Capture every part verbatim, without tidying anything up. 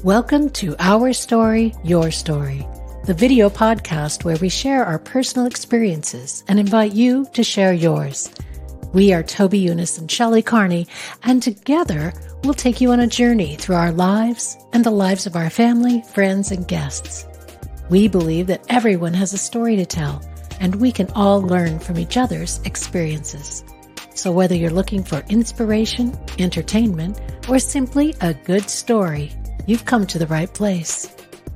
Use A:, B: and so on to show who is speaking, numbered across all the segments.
A: Welcome to Our Story, Your Story, the video podcast where we share our personal experiences and invite you to share yours. We are Toby Younis and Shelley Carney, and together we'll take you on a journey through our lives and the lives of our family, friends, and guests. We believe that everyone has a story to tell, and we can all learn from each other's experiences. So whether you're looking for inspiration, entertainment, or simply a good story, you've come to the right place.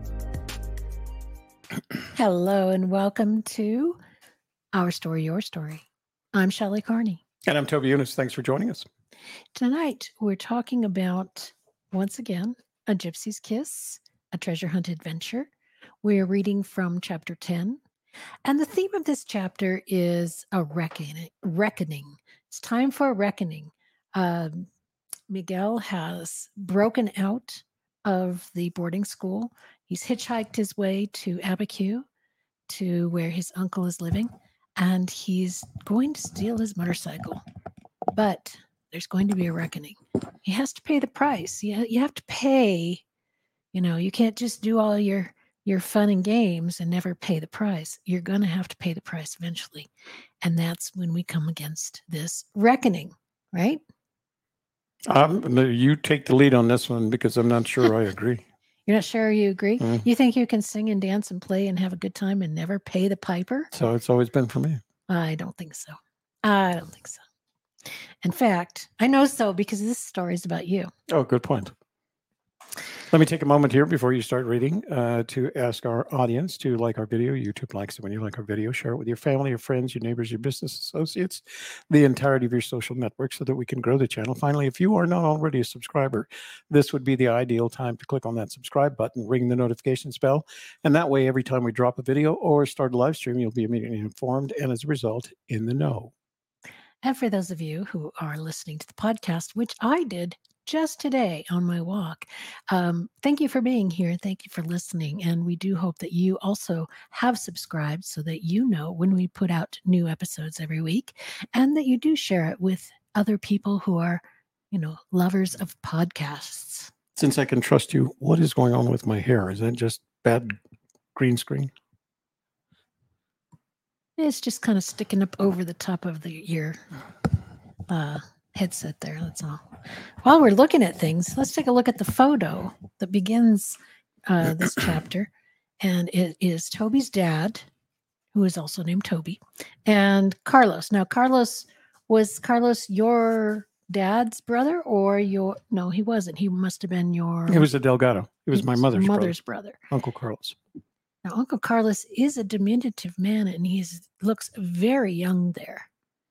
A: Hello and welcome to Our Story, Your Story. I'm Shelley Carney.
B: And I'm Toby Younis. Thanks for joining us.
A: Tonight, we're talking about, once again, A Gypsy's Kiss, a treasure hunt adventure. We're reading from chapter ten. And the theme of this chapter is a reckoning. reckoning. It's time for a reckoning. Uh, Miguel has broken out of the boarding school. He's hitchhiked his way to Abiquiu, to where his uncle is living, and he's going to steal his motorcycle. But there's going to be a reckoning. He has to pay the price. You, you have to pay. You know, you can't just do all your, your fun and games and never pay the price. You're going to have to pay the price eventually. And that's when we come against this reckoning, right?
B: Um, you take the lead on this one because I'm not sure I agree.
A: You're not sure you agree?
B: Mm.
A: You think you can sing and dance and play and have a good time and never pay the piper?
B: So it's always been for me.
A: I don't think so. I don't think so. In fact, I know so because this story is about you.
B: Oh, good point. Let me take a moment here before you start reading uh, to ask our audience to like our video. YouTube likes it when you like our video. Share it with your family, your friends, your neighbors, your business associates, the entirety of your social network so that we can grow the channel. Finally, if you are not already a subscriber, this would be the ideal time to click on that subscribe button, ring the notifications bell, and that way every time we drop a video or start a live stream, you'll be immediately informed and as a result, in the know.
A: And for those of you who are listening to the podcast, which I did just today on my walk. Um, thank you for being here. Thank you for listening. And we do hope that you also have subscribed so that you know when we put out new episodes every week and that you do share it with other people who are, you know, lovers of podcasts.
B: Since I can trust you, what is going on with my hair? Is that just bad green screen?
A: It's just kind of sticking up over the top of the ear. Uh, headset there, that's all. While we're looking at things, let's take a look at the photo that begins uh, this chapter. And it is Toby's dad, who is also named Toby, and Carlos. Now, Carlos, was Carlos your dad's brother or your, no, he wasn't. He must have been your.
B: He was a Delgado. He was my mother's,
A: mother's
B: brother.
A: brother.
B: Uncle Carlos.
A: Now, Uncle Carlos is a diminutive man and he looks very young there.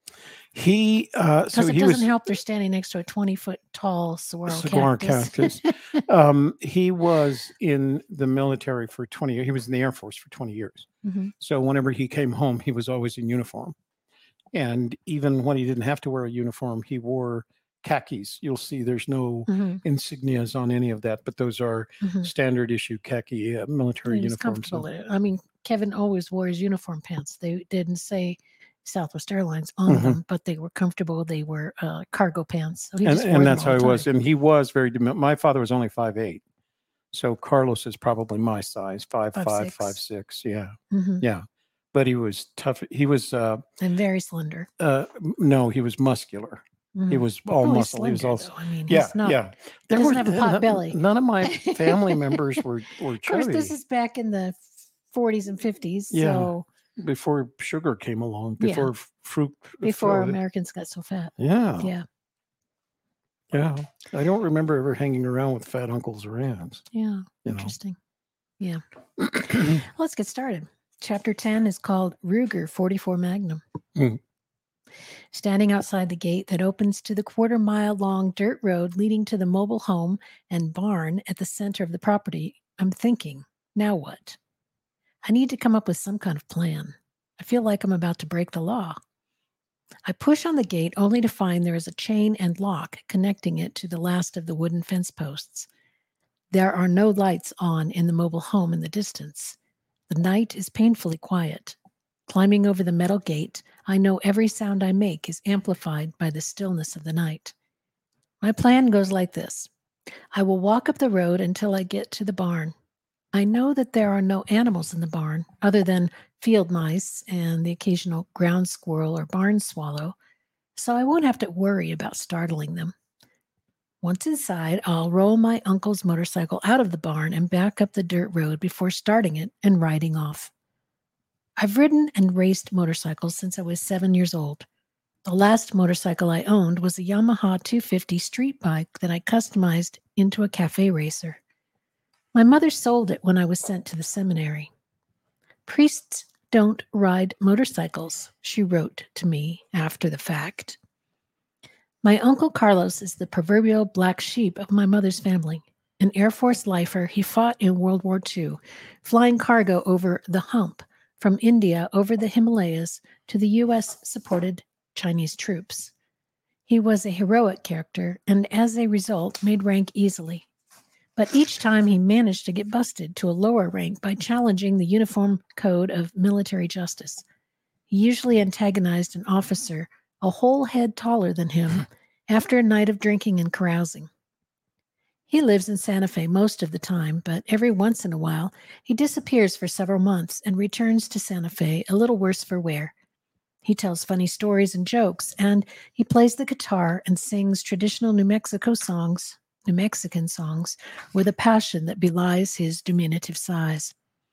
B: He uh,
A: because
B: so
A: it
B: he
A: doesn't
B: was
A: help they're standing next to a twenty foot tall saguaro,
B: saguaro
A: cactus.
B: cactus. um, he was in the military for twenty years. He was in the Air Force for twenty years.
A: Mm-hmm.
B: So whenever he came home, he was always in uniform. And even when he didn't have to wear a uniform, he wore khakis. You'll see there's no
A: Mm-hmm.
B: insignias on any of that, but those are
A: Mm-hmm.
B: standard issue khaki uh, military
A: He was
B: uniforms.
A: comfortable in it. I mean, Kevin always wore his uniform pants. They didn't say Southwest Airlines on
B: Mhm.
A: them, but they were comfortable. They were uh, cargo pants. So he
B: and
A: just wore
B: and
A: them
B: that's
A: all
B: how
A: the
B: he was.
A: time.
B: And he was very, dimi- my father was only five eight. So Carlos is probably my size, five
A: Five,
B: five,
A: six.
B: five six. Yeah.
A: Mhm.
B: Yeah. But he was tough. He was, uh,
A: And very slender.
B: uh, m- no, he was muscular. He
A: Mhm.
B: was all
A: Oh, he's
B: muscle. He was
A: slender,
B: all,
A: though. I mean,
B: yeah,
A: he's not.
B: yeah.
A: He doesn't have a pot
B: none,
A: belly.
B: None of my family members were, were
A: Of course,
B: chubby
A: this is back in the forties and fifties.
B: Yeah.
A: So
B: before sugar came along,
A: Yeah.
B: before f- fruit.
A: before
B: fruit-
A: Americans got so fat.
B: Yeah.
A: Yeah.
B: Yeah. I don't remember ever hanging around with fat uncles or aunts.
A: Yeah.
B: You know.
A: Interesting. Yeah. Let's get started. Chapter ten is called Ruger forty-four Magnum.
B: Mm.
A: Standing outside the gate that opens to the quarter mile long dirt road leading to the mobile home and barn at the center of the property, I'm thinking, now what? I need to come up with some kind of plan. I feel like I'm about to break the law. I push on the gate only to find there is a chain and lock connecting it to the last of the wooden fence posts. There are no lights on in the mobile home in the distance. The night is painfully quiet. Climbing over the metal gate, I know every sound I make is amplified by the stillness of the night. My plan goes like this. I will walk up the road until I get to the barn. I know that there are no animals in the barn other than field mice and the occasional ground squirrel or barn swallow, so I won't have to worry about startling them. Once inside, I'll roll my uncle's motorcycle out of the barn and back up the dirt road before starting it and riding off. I've ridden and raced motorcycles since I was seven years old. The last motorcycle I owned was a Yamaha two fifty street bike that I customized into a cafe racer. My mother sold it when I was sent to the seminary. Priests don't ride motorcycles, she wrote to me after the fact. My Uncle Carlos is the proverbial black sheep of my mother's family. An Air Force lifer, he fought in World War Two, flying cargo over the hump from India over the Himalayas to the U S-supported Chinese troops. He was a heroic character and, as a result, made rank easily. But each time he managed to get busted to a lower rank by challenging the uniform code of military justice. He usually antagonized an officer a whole head taller than him after a night of drinking and carousing. He lives in Santa Fe most of the time, but every once in a while he disappears for several months and returns to Santa Fe a little worse for wear. He tells funny stories and jokes, and he plays the guitar and sings traditional New Mexico songs, New Mexican songs, with a passion that belies his diminutive size.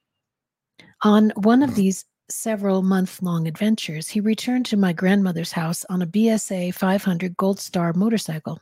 A: On one of these several month-long adventures, he returned to my grandmother's house on a B S A five hundred Gold Star motorcycle.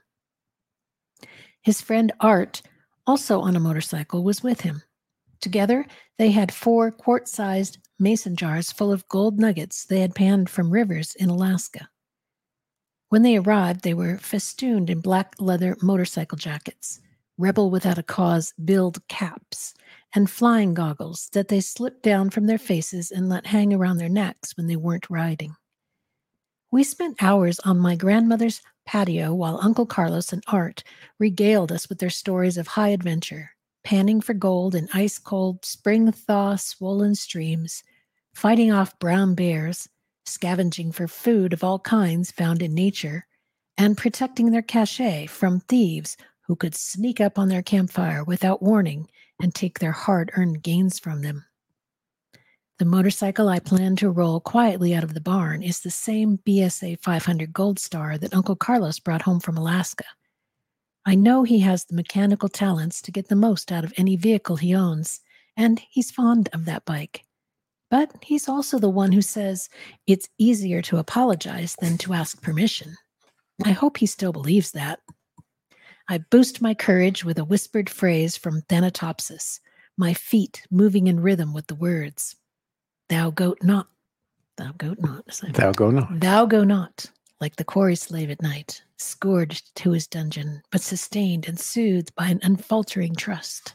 A: His friend Art, also on a motorcycle, was with him. Together, they had four quart-sized mason jars full of gold nuggets they had panned from rivers in Alaska. When they arrived, they were festooned in black leather motorcycle jackets, rebel without a cause billed caps, and flying goggles that they slipped down from their faces and let hang around their necks when they weren't riding. We spent hours on my grandmother's patio while Uncle Carlos and Art regaled us with their stories of high adventure, panning for gold in ice-cold, spring-thaw swollen streams, fighting off brown bears, scavenging for food of all kinds found in nature, and protecting their cachet from thieves who could sneak up on their campfire without warning and take their hard-earned gains from them. The motorcycle I plan to roll quietly out of the barn is the same B S A five hundred Gold Star that Uncle Carlos brought home from Alaska. I know he has the mechanical talents to get the most out of any vehicle he owns, and he's fond of that bike. But he's also the one who says it's easier to apologize than to ask permission. I hope he still believes that. I boost my courage with a whispered phrase from Thanatopsis, my feet moving in rhythm with the words. Thou goat not, thou goat not.
B: Thou go not.
A: Thou go not, like the quarry slave at night, scourged to his dungeon, but sustained and soothed by an unfaltering trust.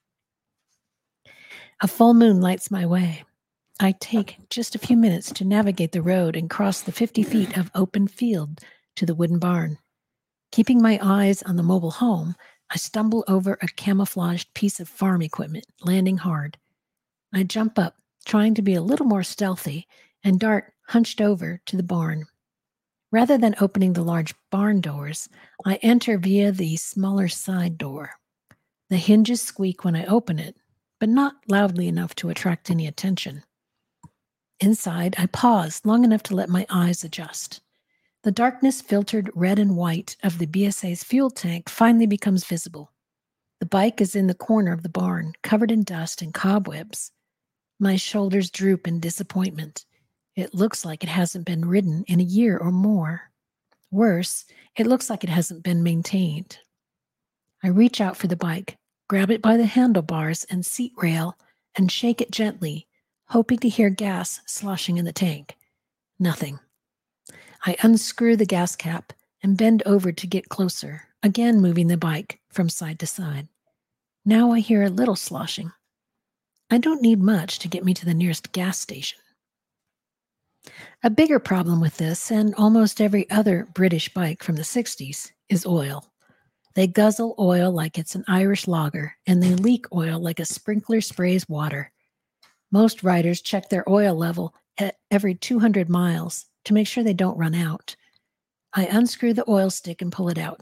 A: A full moon lights my way. I take just a few minutes to navigate the road and cross the fifty feet of open field to the wooden barn. Keeping my eyes on the mobile home, I stumble over a camouflaged piece of farm equipment, landing hard. I jump up, trying to be a little more stealthy, and dart hunched over to the barn. Rather than opening the large barn doors, I enter via the smaller side door. The hinges squeak when I open it, but not loudly enough to attract any attention. Inside, I pause long enough to let my eyes adjust. The darkness-filtered red and white of the B S A's fuel tank finally becomes visible. The bike is in the corner of the barn, covered in dust and cobwebs. My shoulders droop in disappointment. It looks like it hasn't been ridden in a year or more. Worse, it looks like it hasn't been maintained. I reach out for the bike, grab it by the handlebars and seat rail, and shake it gently, hoping to hear gas sloshing in the tank. Nothing. I unscrew the gas cap and bend over to get closer, again moving the bike from side to side. Now I hear a little sloshing. I don't need much to get me to the nearest gas station. A bigger problem with this, and almost every other British bike from the sixties, is oil. They guzzle oil like it's an Irish lager, and they leak oil like a sprinkler sprays water. Most riders check their oil level at every two hundred miles to make sure they don't run out. I unscrew the oil stick and pull it out.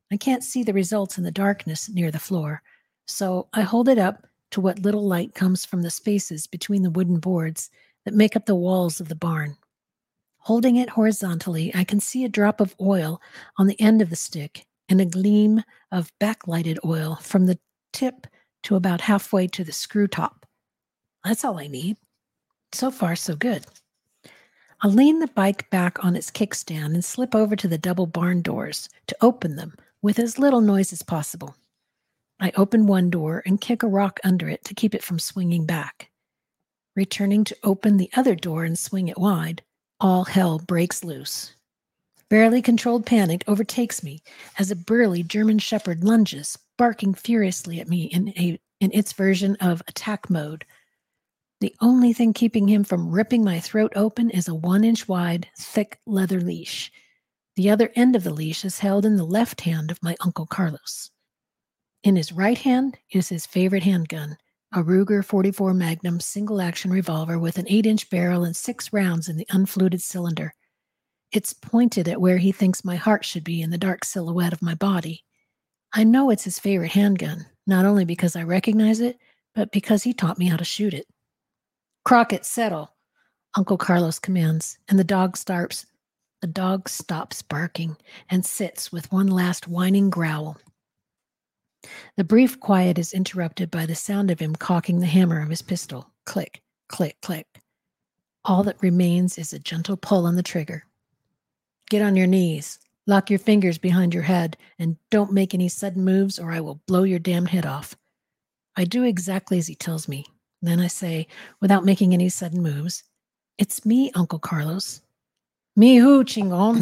A: I can't see the results in the darkness near the floor, so I hold it up to what little light comes from the spaces between the wooden boards that make up the walls of the barn. Holding it horizontally, I can see a drop of oil on the end of the stick and a gleam of backlighted oil from the tip to about halfway to the screw top. That's all I need. So far, so good. I'll lean the bike back on its kickstand and slip over to the double barn doors to open them with as little noise as possible. I open one door and kick a rock under it to keep it from swinging back. Returning to open the other door and swing it wide, all hell breaks loose. Barely controlled panic overtakes me as a burly German shepherd lunges, barking furiously at me in, a, in its version of attack mode. The only thing keeping him from ripping my throat open is a one-inch wide, thick leather leash. The other end of the leash is held in the left hand of my Uncle Carlos. In his right hand is his favorite handgun, a Ruger forty-four Magnum single-action revolver with an eight-inch barrel and six rounds in the unfluted cylinder. It's pointed at where he thinks my heart should be in the dark silhouette of my body. I know it's his favorite handgun, not only because I recognize it, but because he taught me how to shoot it. "Crockett, settle," Uncle Carlos commands, and the dog starts. The dog stops barking and sits with one last whining growl. The brief quiet is interrupted by the sound of him cocking the hammer of his pistol. Click, click, click. All that remains is a gentle pull on the trigger. "Get on your knees, lock your fingers behind your head, and don't make any sudden moves or I will blow your damn head off." I do exactly as he tells me. Then I say, without making any sudden moves, "It's me, Uncle Carlos." "Me who, Chingon?"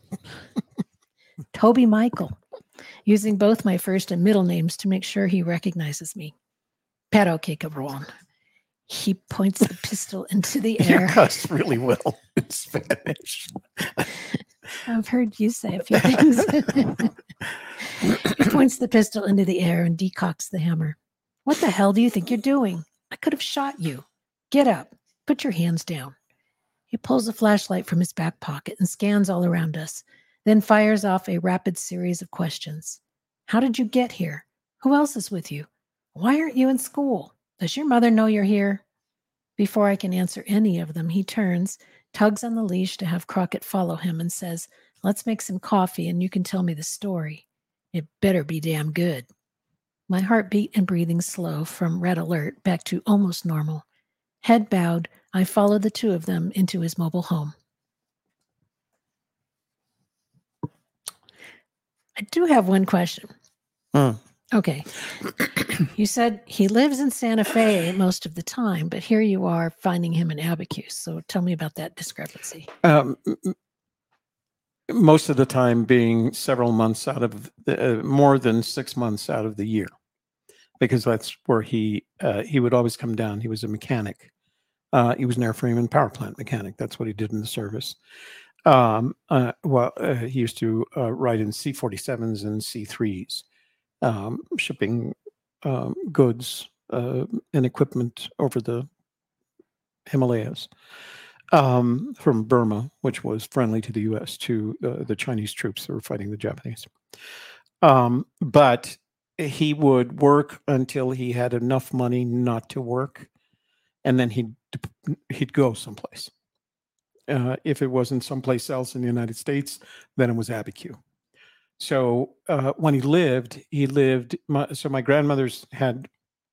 A: "Toby Michael," using both my first and middle names to make sure he recognizes me. "Pero que cabrón." He points the pistol into the air.
B: You cuss really well in Spanish.
A: I've heard you say a few things. He points the pistol into the air and decocks the hammer. "What the hell do you think you're doing? I could have shot you. Get up. Put your hands down." He pulls a flashlight from his back pocket and scans all around us, then fires off a rapid series of questions. "How did you get here? Who else is with you? Why aren't you in school? Does your mother know you're here?" Before I can answer any of them, he turns, tugs on the leash to have Crockett follow him, and says, "Let's make some coffee and you can tell me the story. It better be damn good." My heartbeat and breathing slow from red alert back to almost normal. Head bowed, I follow the two of them into his mobile home. I do have one question.
B: Hmm.
A: Okay. You said he lives in Santa Fe most of the time, but here you are finding him in Abiquiu. So tell me about that discrepancy.
B: Um, most of the time being several months out of the, uh, more than six months out of the year, because that's where he uh, he would always come down. He was a mechanic. Uh, he was an airframe and power plant mechanic. That's what he did in the service. Um, uh, well, uh, he used to uh, ride in C forty-sevens and C threes, um, shipping um, goods uh, and equipment over the Himalayas. Um, from Burma, which was friendly to the U S, to uh, the Chinese troops that were fighting the Japanese. Um, but he would work until he had enough money not to work, and then he'd he'd go someplace. Uh, if it wasn't someplace else in the United States, then it was Abiquiu. So uh, when he lived, he lived. My, so my grandmother's had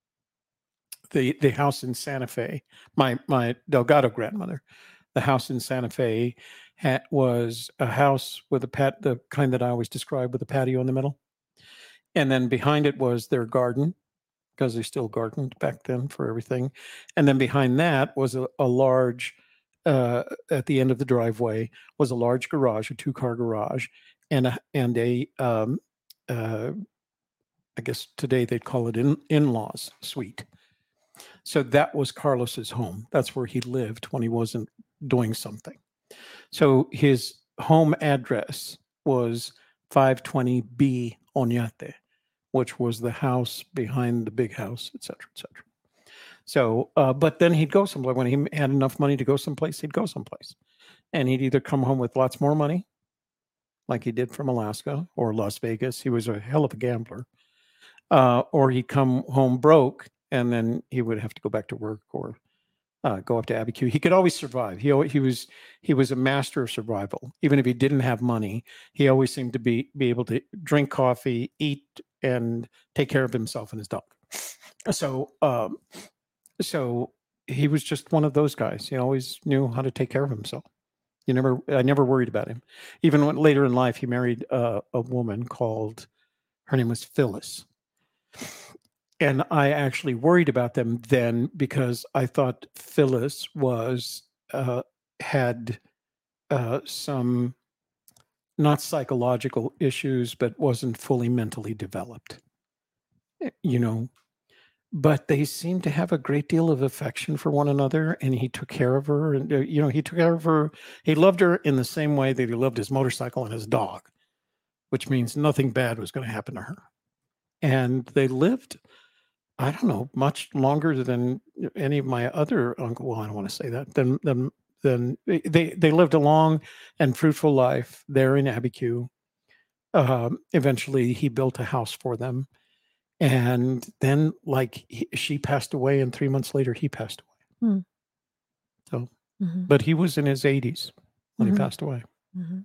B: the the house in Santa Fe. My my Delgado grandmother. The house in Santa Fe ha- was a house with a pat, the kind that I always describe, with a patio in the middle. And then behind it was their garden, because they still gardened back then for everything. And then behind that was a, a large, uh, at the end of the driveway, was a large garage, a two-car garage, and a, and a um, uh, I guess today they'd call it in, in-laws suite. So that was Carlos's home. That's where he lived when he wasn't doing something. So his home address was five twenty B Oñate, which was the house behind the big house, et cetera, et cetera. So, uh, but then he'd go someplace. When he had enough money to go someplace, he'd go someplace. And he'd either come home with lots more money, like he did from Alaska or Las Vegas. He was a hell of a gambler. Uh, or he'd come home broke, and then he would have to go back to work or uh, go up to Abiquiu. He could always survive. He always, he was he was a master of survival. Even if he didn't have money, he always seemed to be be able to drink coffee, eat, and take care of himself and his dog. So, um, so he was just one of those guys. He always knew how to take care of himself. You never, I never worried about him. Even when later in life, he married uh, a woman called, her name was Phyllis. And I actually worried about them then because I thought Phyllis was, uh, had uh, some not psychological issues, but wasn't fully mentally developed, you know. But they seemed to have a great deal of affection for one another, and he took care of her. And, uh, you know, he took care of her. He loved her in the same way that he loved his motorcycle and his dog, which means nothing bad was going to happen to her. And they lived, I don't know, much longer than any of my other uncle. Well, I don't want to say that. Than than than they they lived a long and fruitful life there in Abiquiu. Um, eventually, he built a house for them, and then, like, he, she passed away, and three months later, he passed away.
A: Hmm.
B: So,
A: Mhm.
B: but he was in his eighties when
A: Mhm.
B: he passed away.
A: Mhm.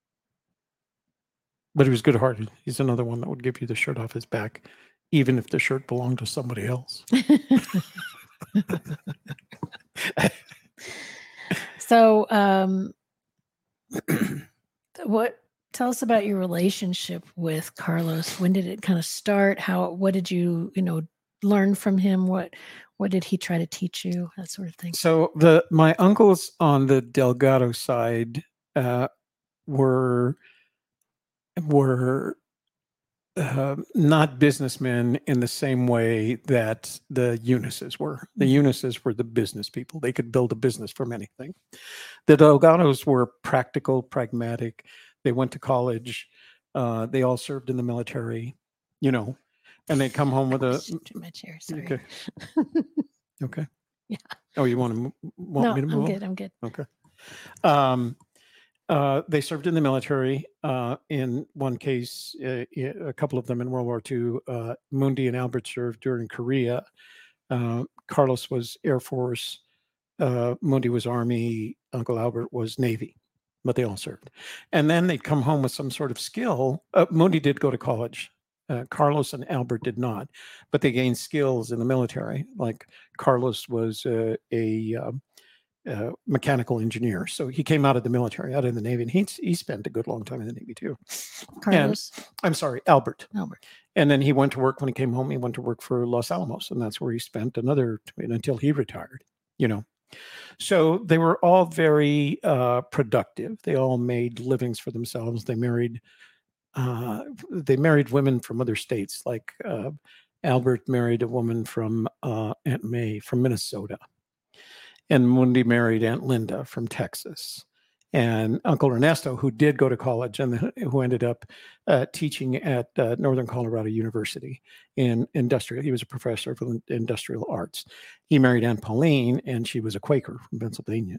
B: But he was good-hearted. He's another one that would give you the shirt off his back, even if the shirt belonged to somebody else.
A: So, um, what? Tell us about your relationship with Carlos. When did it kind of start? How? What did you, you know, learn from him? What? What did he try to teach you? That sort of thing.
B: So the my uncles on the Delgado side uh, were were uh, not businessmen in the same way that the Eunices were. The Eunices were the business people. They could build a business from anything. The Delgados were practical, pragmatic. They went to college. Uh, they all served in the military, you know, and they come home with a.
A: To my chair, sorry.
B: Okay. Okay.
A: Yeah.
B: Oh, you want to m- want
A: No,
B: me to move
A: I'm
B: on?
A: good. I'm good.
B: Okay. Um, uh, they served in the military. Uh, in one case, uh, a couple of them in World War Two. Uh, Mundi and Albert served during Korea. Uh, Carlos was Air Force. Uh, Mundi was Army. Uncle Albert was Navy, but they all served. And then they'd come home with some sort of skill. Uh, Mundi did go to college. Uh, Carlos and Albert did not, but they gained skills in the military. Like Carlos was uh, a um, uh, mechanical engineer, so he came out of the military, out of the Navy, and he he spent a good long time in the Navy too.
A: Carlos.
B: And, I'm sorry, Albert.
A: Albert.
B: And then he went to work when he came home. He went to work for Los Alamos, and that's where he spent another until he retired. You know. So they were all very uh, productive. They all made livings for themselves. They married uh, they married women from other states. Like uh, Albert married a woman from uh, Aunt May from Minnesota, and Mundi married Aunt Linda from Texas. And Uncle Ernesto, who did go to college and who ended up uh, teaching at uh, Northern Colorado University in industrial. He was a professor of industrial arts. He married Aunt Pauline, and she was a Quaker from Pennsylvania.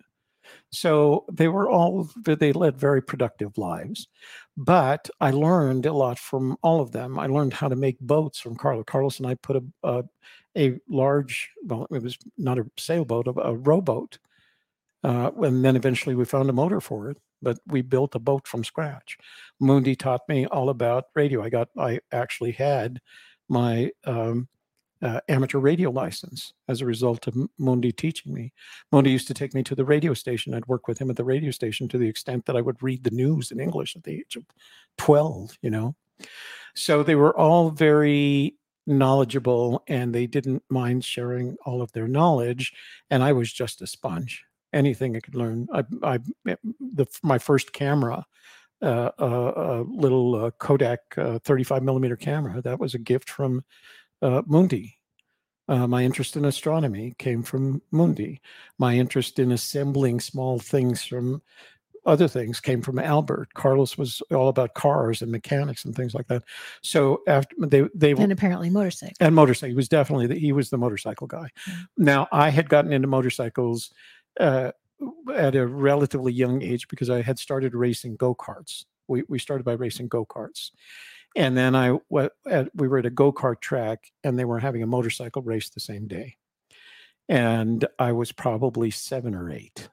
B: So they were all, they led very productive lives. But I learned a lot from all of them. I learned how to make boats from Carlos. Carlos and I put a, a, a large, well, it was not a sailboat, a, a rowboat. Uh, and then eventually we found a motor for it, but we built a boat from scratch. Mundi taught me all about radio. I got, I actually had my um, uh, amateur radio license as a result of Mundi teaching me. Mundi used to take me to the radio station. I'd work with him at the radio station to the extent that I would read the news in English at the age of twelve, you know. So they were all very knowledgeable, and they didn't mind sharing all of their knowledge. And I was just a sponge. Anything I could learn. I, I the, my first camera, uh, uh, a little uh, Kodak uh, thirty-five millimeter camera, that was a gift from uh, Mundi. Uh, my interest in astronomy came from Mundi. My interest in assembling small things from other things came from Albert. Carlos was all about cars and mechanics and things like that. So after they they
A: and apparently motorcycle
B: and motorcycle, he was definitely the, he was the motorcycle guy. Mm-hmm. Now I had gotten into motorcycles uh, at a relatively young age because I had started racing go-karts We we started by racing go-karts. And then I what we were at a go-kart track, and they were having a motorcycle race the same day. And I was probably seven or eight.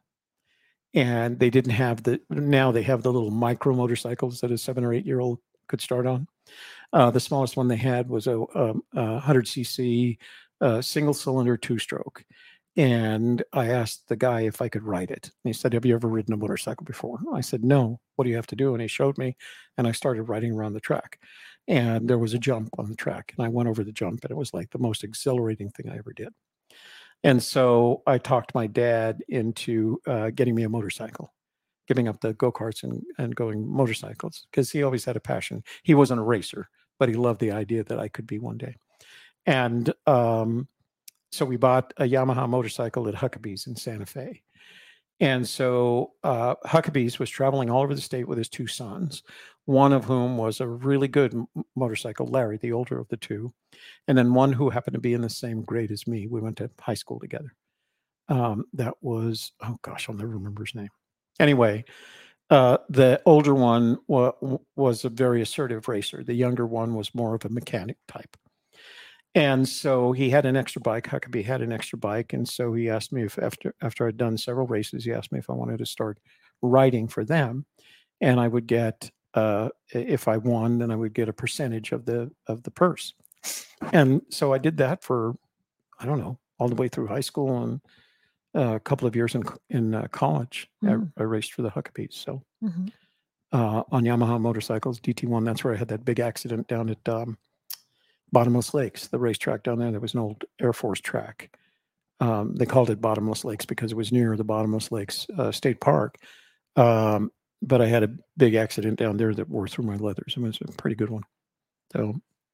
B: And they didn't have the now they have the little micro motorcycles that a seven or eight year old could start on. Uh, the smallest one they had was a, a, a one hundred c c uh, single cylinder two stroke. And I asked the guy if I could ride it. And he said, "Have you ever ridden a motorcycle before?" I said, "No. What do you have to do?" And he showed me, and I started riding around the track. And there was a jump on the track, and I went over the jump, and it was like the most exhilarating thing I ever did. And so I talked my dad into uh, getting me a motorcycle, giving up the go-karts and, and going motorcycles, because he always had a passion. He wasn't a racer, but he loved the idea that I could be one day. And um, so we bought a Yamaha motorcycle at Huckabee's in Santa Fe. And so uh, Huckabee's was traveling all over the state with his two sons, one of whom was a really good m- motorcycle, Larry, the older of the two, and then one who happened to be in the same grade as me. We went to high school together. Um, that was, oh gosh, I'll never remember his name. Anyway, uh, the older one wa- was a very assertive racer. The younger one was more of a mechanic type. And so he had an extra bike. Huckabee had an extra bike. And so he asked me if after after I'd done several races, he asked me if I wanted to start riding for them. And I would get, uh, if I won, then I would get a percentage of the of the purse. And so I did that for, I don't know, all the way through high school and uh, a couple of years in in uh, college.
A: Mm.
B: I, I raced for the Huckabees. So
A: Mm-hmm.
B: uh, on Yamaha motorcycles, D T one, that's where I had that big accident down at um, Bottomless Lakes, the racetrack down there. There was an old Air Force track. Um, they called it Bottomless Lakes because it was near the Bottomless Lakes uh, State Park. Um, but I had a big accident down there that wore through my leathers. It was a pretty good one. So,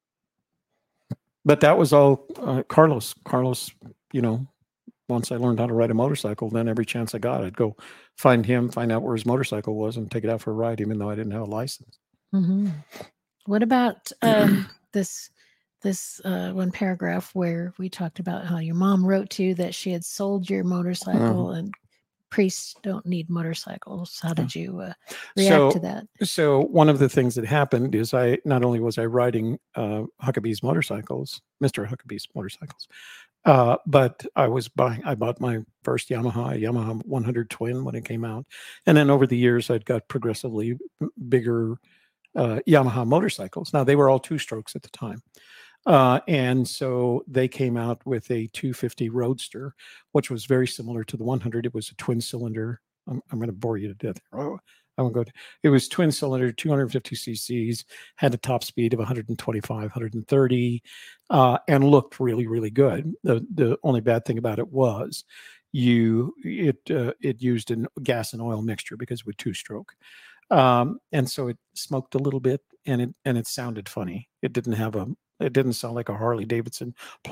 B: but that was all uh, Carlos. Carlos, you know, once I learned how to ride a motorcycle, then every chance I got, I'd go find him, find out where his motorcycle was, and take it out for a ride, even though I didn't have a license.
A: Mm-hmm. What about um, this this uh, one paragraph where we talked about how your mom wrote to you that she had sold your motorcycle
B: Mhm.
A: and priests don't need motorcycles? How did you uh, react
B: So-
A: to that?
B: So one of the things that happened is I not only was I riding uh, Huckabee's motorcycles, Mister Huckabee's motorcycles, uh, but I was buying. I bought my first Yamaha, Yamaha one hundred Twin when it came out, and then over the years I'd got progressively bigger uh, Yamaha motorcycles. Now they were all two strokes at the time. Uh, and so they came out with a two fifty Roadster, which was very similar to the one hundred. It was a twin cylinder. I'm, I'm going to bore you to death. Oh, I won't go. To, it was twin cylinder, two hundred fifty c c's, had a top speed of one hundred twenty-five, one hundred thirty, uh, and looked really, really good. The the only bad thing about it was you it uh, it used a gas and oil mixture because it was two stroke. Um, and so it smoked a little bit, and it and it sounded funny. It didn't have a it didn't sound like a Harley Davidson.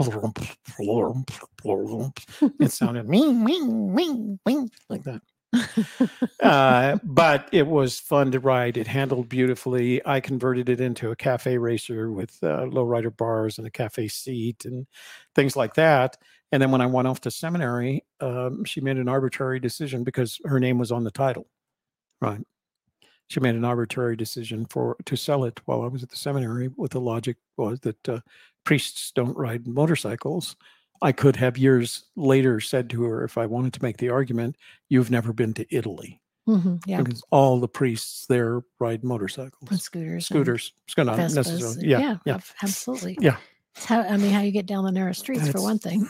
B: It sounded wing, wing, wing, wing, like that. Uh, but it was fun to ride. It handled beautifully. I converted it into a cafe racer with uh, lowrider bars and a cafe seat and things like that. And then when I went off to seminary, um, she made an arbitrary decision because her name was on the title, right? She made an arbitrary decision for to sell it while I was at the seminary. With the logic was that uh, priests don't ride motorcycles. I could have years later said to her, if I wanted to make the argument, "You've never been to Italy."
A: Mm-hmm. Yeah,
B: Because all the priests there ride motorcycles,
A: and scooters,
B: scooters. It's not
A: and Vespas.
B: necessarily, yeah,
A: yeah,
B: yeah,
A: ab- absolutely.
B: yeah.
A: It's how I mean, how you get down the narrow streets for
B: That's-
A: one thing.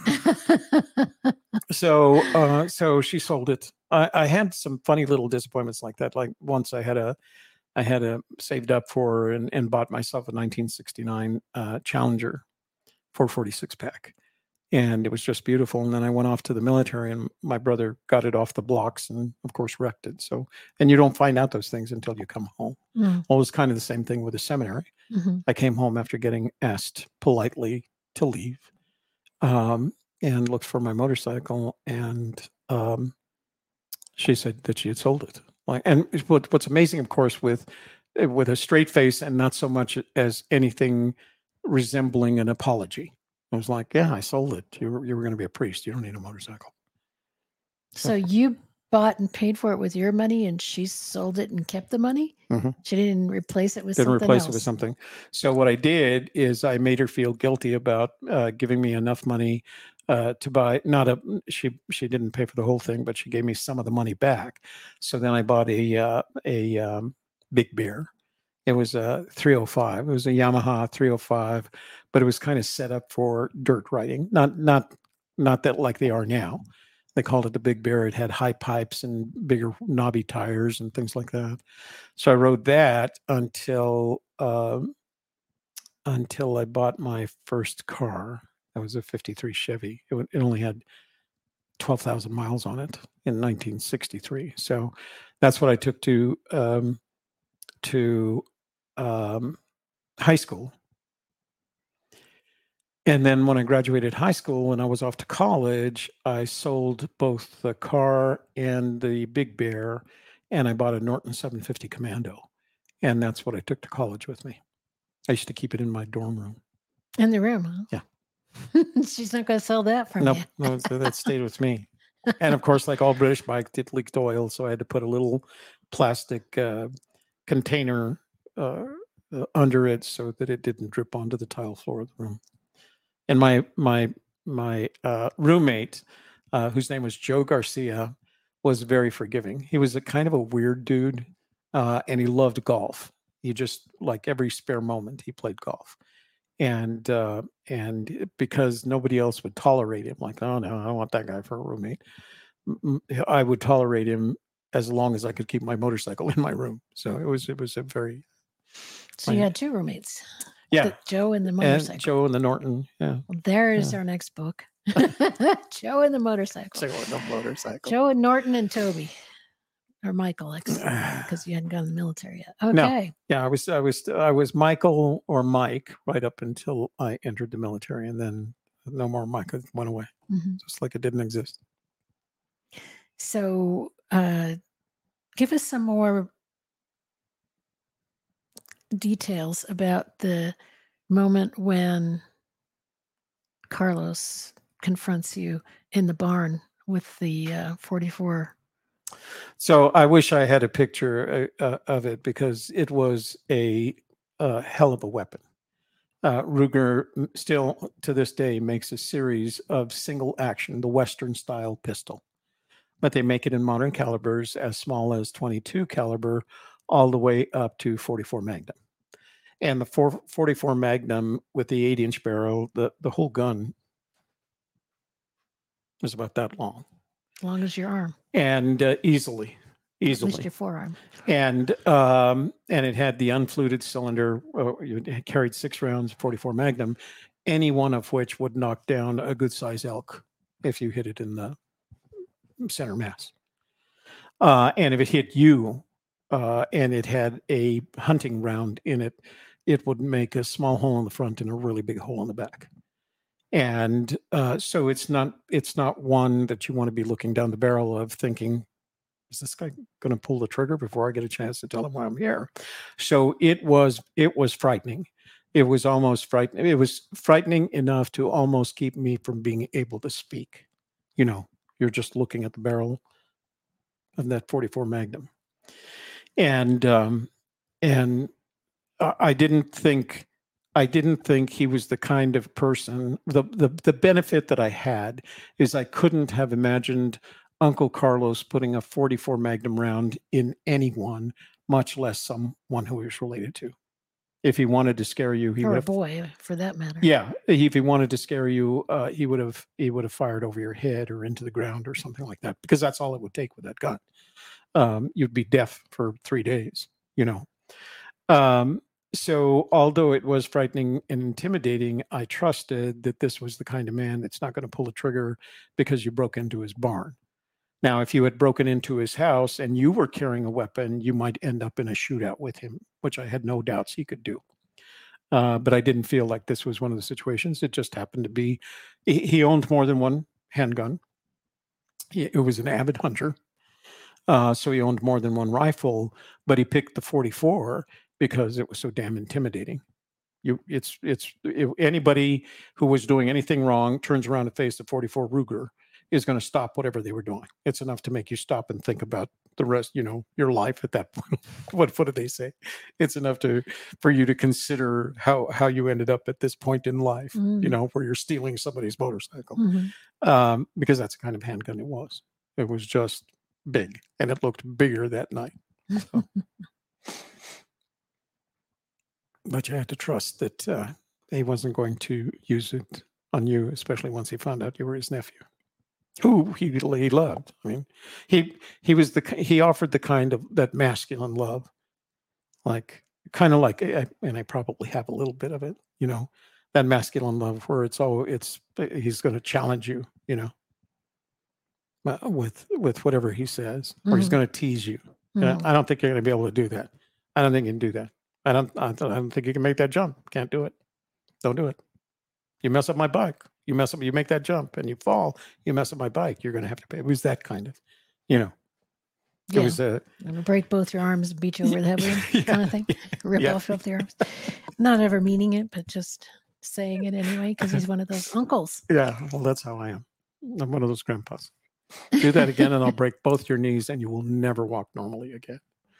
B: So, uh, so she sold it. I, I had some funny little disappointments like that. Like once I had a, I had a saved up for and, and bought myself a nineteen sixty-nine uh, Challenger four forty-six pack, and it was just beautiful. And then I went off to the military, and my brother got it off the blocks, and of course wrecked it. So, and you don't find out those things until you come home.
A: Mm,
B: Well, it was kind of the same thing with the seminary.
A: mhm.
B: I came home after getting asked politely to leave, um, and looked for my motorcycle, and um, she said that she had sold it. Like, and what, what's amazing, of course, with with a straight face and not so much as anything resembling an apology. I was like, "Yeah, I sold it. You were you were going to be a priest. You don't need a motorcycle."
A: So you bought and paid for it with your money and she sold it and kept the money?
B: Mm-hmm.
A: She didn't replace it with
B: Didn't
A: something
B: replace
A: else.
B: it with something. So what I did is I made her feel guilty about uh, giving me enough money uh, to buy, not a, she, she didn't pay for the whole thing, but she gave me some of the money back. So then I bought a, uh, a um, Big Bear. It was a three oh five. It was a Yamaha three oh five, but it was kind of set up for dirt riding. Not, not, not that like they are now. They called it the Big Bear. It had high pipes and bigger knobby tires and things like that. So I rode that until um, until I bought my first car. That was a fifty-three Chevy. It, it only had twelve thousand miles on it in nineteen sixty-three. So that's what I took to um, to um, high school. And then when I graduated high school, when I was off to college, I sold both the car and the Big Bear, and I bought a Norton seven fifty Commando. And that's what I took to college with me. I used to keep it in my dorm room.
A: In the room, huh?
B: Yeah.
A: She's not going to sell that from
B: Nope,
A: you.
B: no, so that stayed with me. And of course, like all British bikes, it leaked oil, so I had to put a little plastic uh, container uh, uh, under it so that it didn't drip onto the tile floor of the room. And my my my uh, roommate, uh, whose name was Joe Garcia, was very forgiving. He was a kind of a weird dude, uh, and he loved golf. He just, like every spare moment, he played golf. And uh, and because nobody else would tolerate him, like, oh no, I don't want that guy for a roommate. I would tolerate him as long as I could keep my motorcycle in my room. So it was it was a very.
A: So you had two roommates.
B: Yeah,
A: the Joe and the motorcycle.
B: And Joe and the Norton. Yeah.
A: Well, there is
B: yeah.
A: our next book. Joe and the motorcycle.
B: Joe and the motorcycle.
A: Joe and Norton and Toby. Or Michael, because you hadn't gone to the military yet. Okay.
B: No. Yeah, I was, I was, I was Michael or Mike right up until I entered the military, and then no more Mike. It went away, mm-hmm. just like it didn't exist.
A: So, uh, give us some more details about the moment when Carlos confronts you in the barn with the uh, forty-four.
B: So I wish I had a picture uh, of it, because it was a, a hell of a weapon. Uh, Ruger still to this day makes a series of single action, the Western style pistol, but they make it in modern calibers as small as twenty-two caliber all the way up to forty-four Magnum. And the forty-four Magnum with the eight inch barrel, the, the whole gun was about that long.
A: As long as your arm.
B: And uh, easily, easily.
A: At least your forearm.
B: And um, and it had the unfluted cylinder. Uh, it carried six rounds, forty-four Magnum, any one of which would knock down a good size elk if you hit it in the center mass. Uh, and if it hit you, uh, and it had a hunting round in it, it would make a small hole in the front and a really big hole in the back. And uh, so it's not it's not one that you want to be looking down the barrel of thinking, is this guy going to pull the trigger before I get a chance to tell him why I'm here? So it was it was frightening. It was almost frightening. It was frightening enough to almost keep me from being able to speak. You know, you're just looking at the barrel of that forty-four Magnum. And um, and I didn't think I didn't think he was the kind of person. The, the the benefit that I had is I couldn't have imagined Uncle Carlos putting a forty-four Magnum round in anyone, much less someone who he was related to. If he wanted to scare you, he
A: or
B: would
A: a
B: have,
A: boy, for that matter.
B: Yeah, if he wanted to scare you, uh, he would have he would have fired over your head or into the ground or something like that, because that's all it would take with that gun. Um, you'd be deaf for three days, you know. Um, so although it was frightening and intimidating, I trusted that this was the kind of man that's not going to pull the trigger because you broke into his barn. Now, if you had broken into his house and you were carrying a weapon, you might end up in a shootout with him, which I had no doubts he could do. Uh, but I didn't feel like this was one of the situations. It just happened to be, he, he owned more than one handgun. He, it was an avid hunter. Uh, so he owned more than one rifle, but he picked the forty-four because it was so damn intimidating. You, it's, it's it, anybody who was doing anything wrong turns around and faces the forty-four Ruger. is going to stop whatever they were doing. It's enough to make you stop and think about the rest, you know, your life at that point. what what did they say? It's enough to for you to consider how how you ended up at this point in life,
A: Mm.
B: you know, where you're stealing somebody's motorcycle.
A: Mhm.
B: Um, because that's the kind of handgun it was. It was just big, and it looked bigger that night. So. But you had to trust that uh, he wasn't going to use it on you, especially once he found out you were his nephew, who he, he loved. I mean, he he was the he offered the kind of that masculine love, like kind of like, and I probably have a little bit of it, you know, that masculine love where it's oh, it's he's going to challenge you, you know, uh, with with whatever he says, or he's
A: Mhm.
B: going to tease you. And
A: Mhm.
B: I I don't think you're going to be able to do that. I don't think you can do that. I don't, I don't, I don't think you can make that jump. Can't do it. Don't do it. You mess up my bike. You mess up, you make that jump and you fall, you mess up my bike. You're going to have to pay. It was that kind of, you know, it
A: Yeah.
B: was a,
A: I'm gonna break both your arms and beat you over the head with it, kind of thing. Rip
B: yeah.
A: off both the arms. Not ever meaning it, but just saying it anyway, because he's one of those uncles.
B: Yeah. Well, that's how I am. I'm one of those grandpas. Do that again and I'll break both your knees and you will never walk normally again.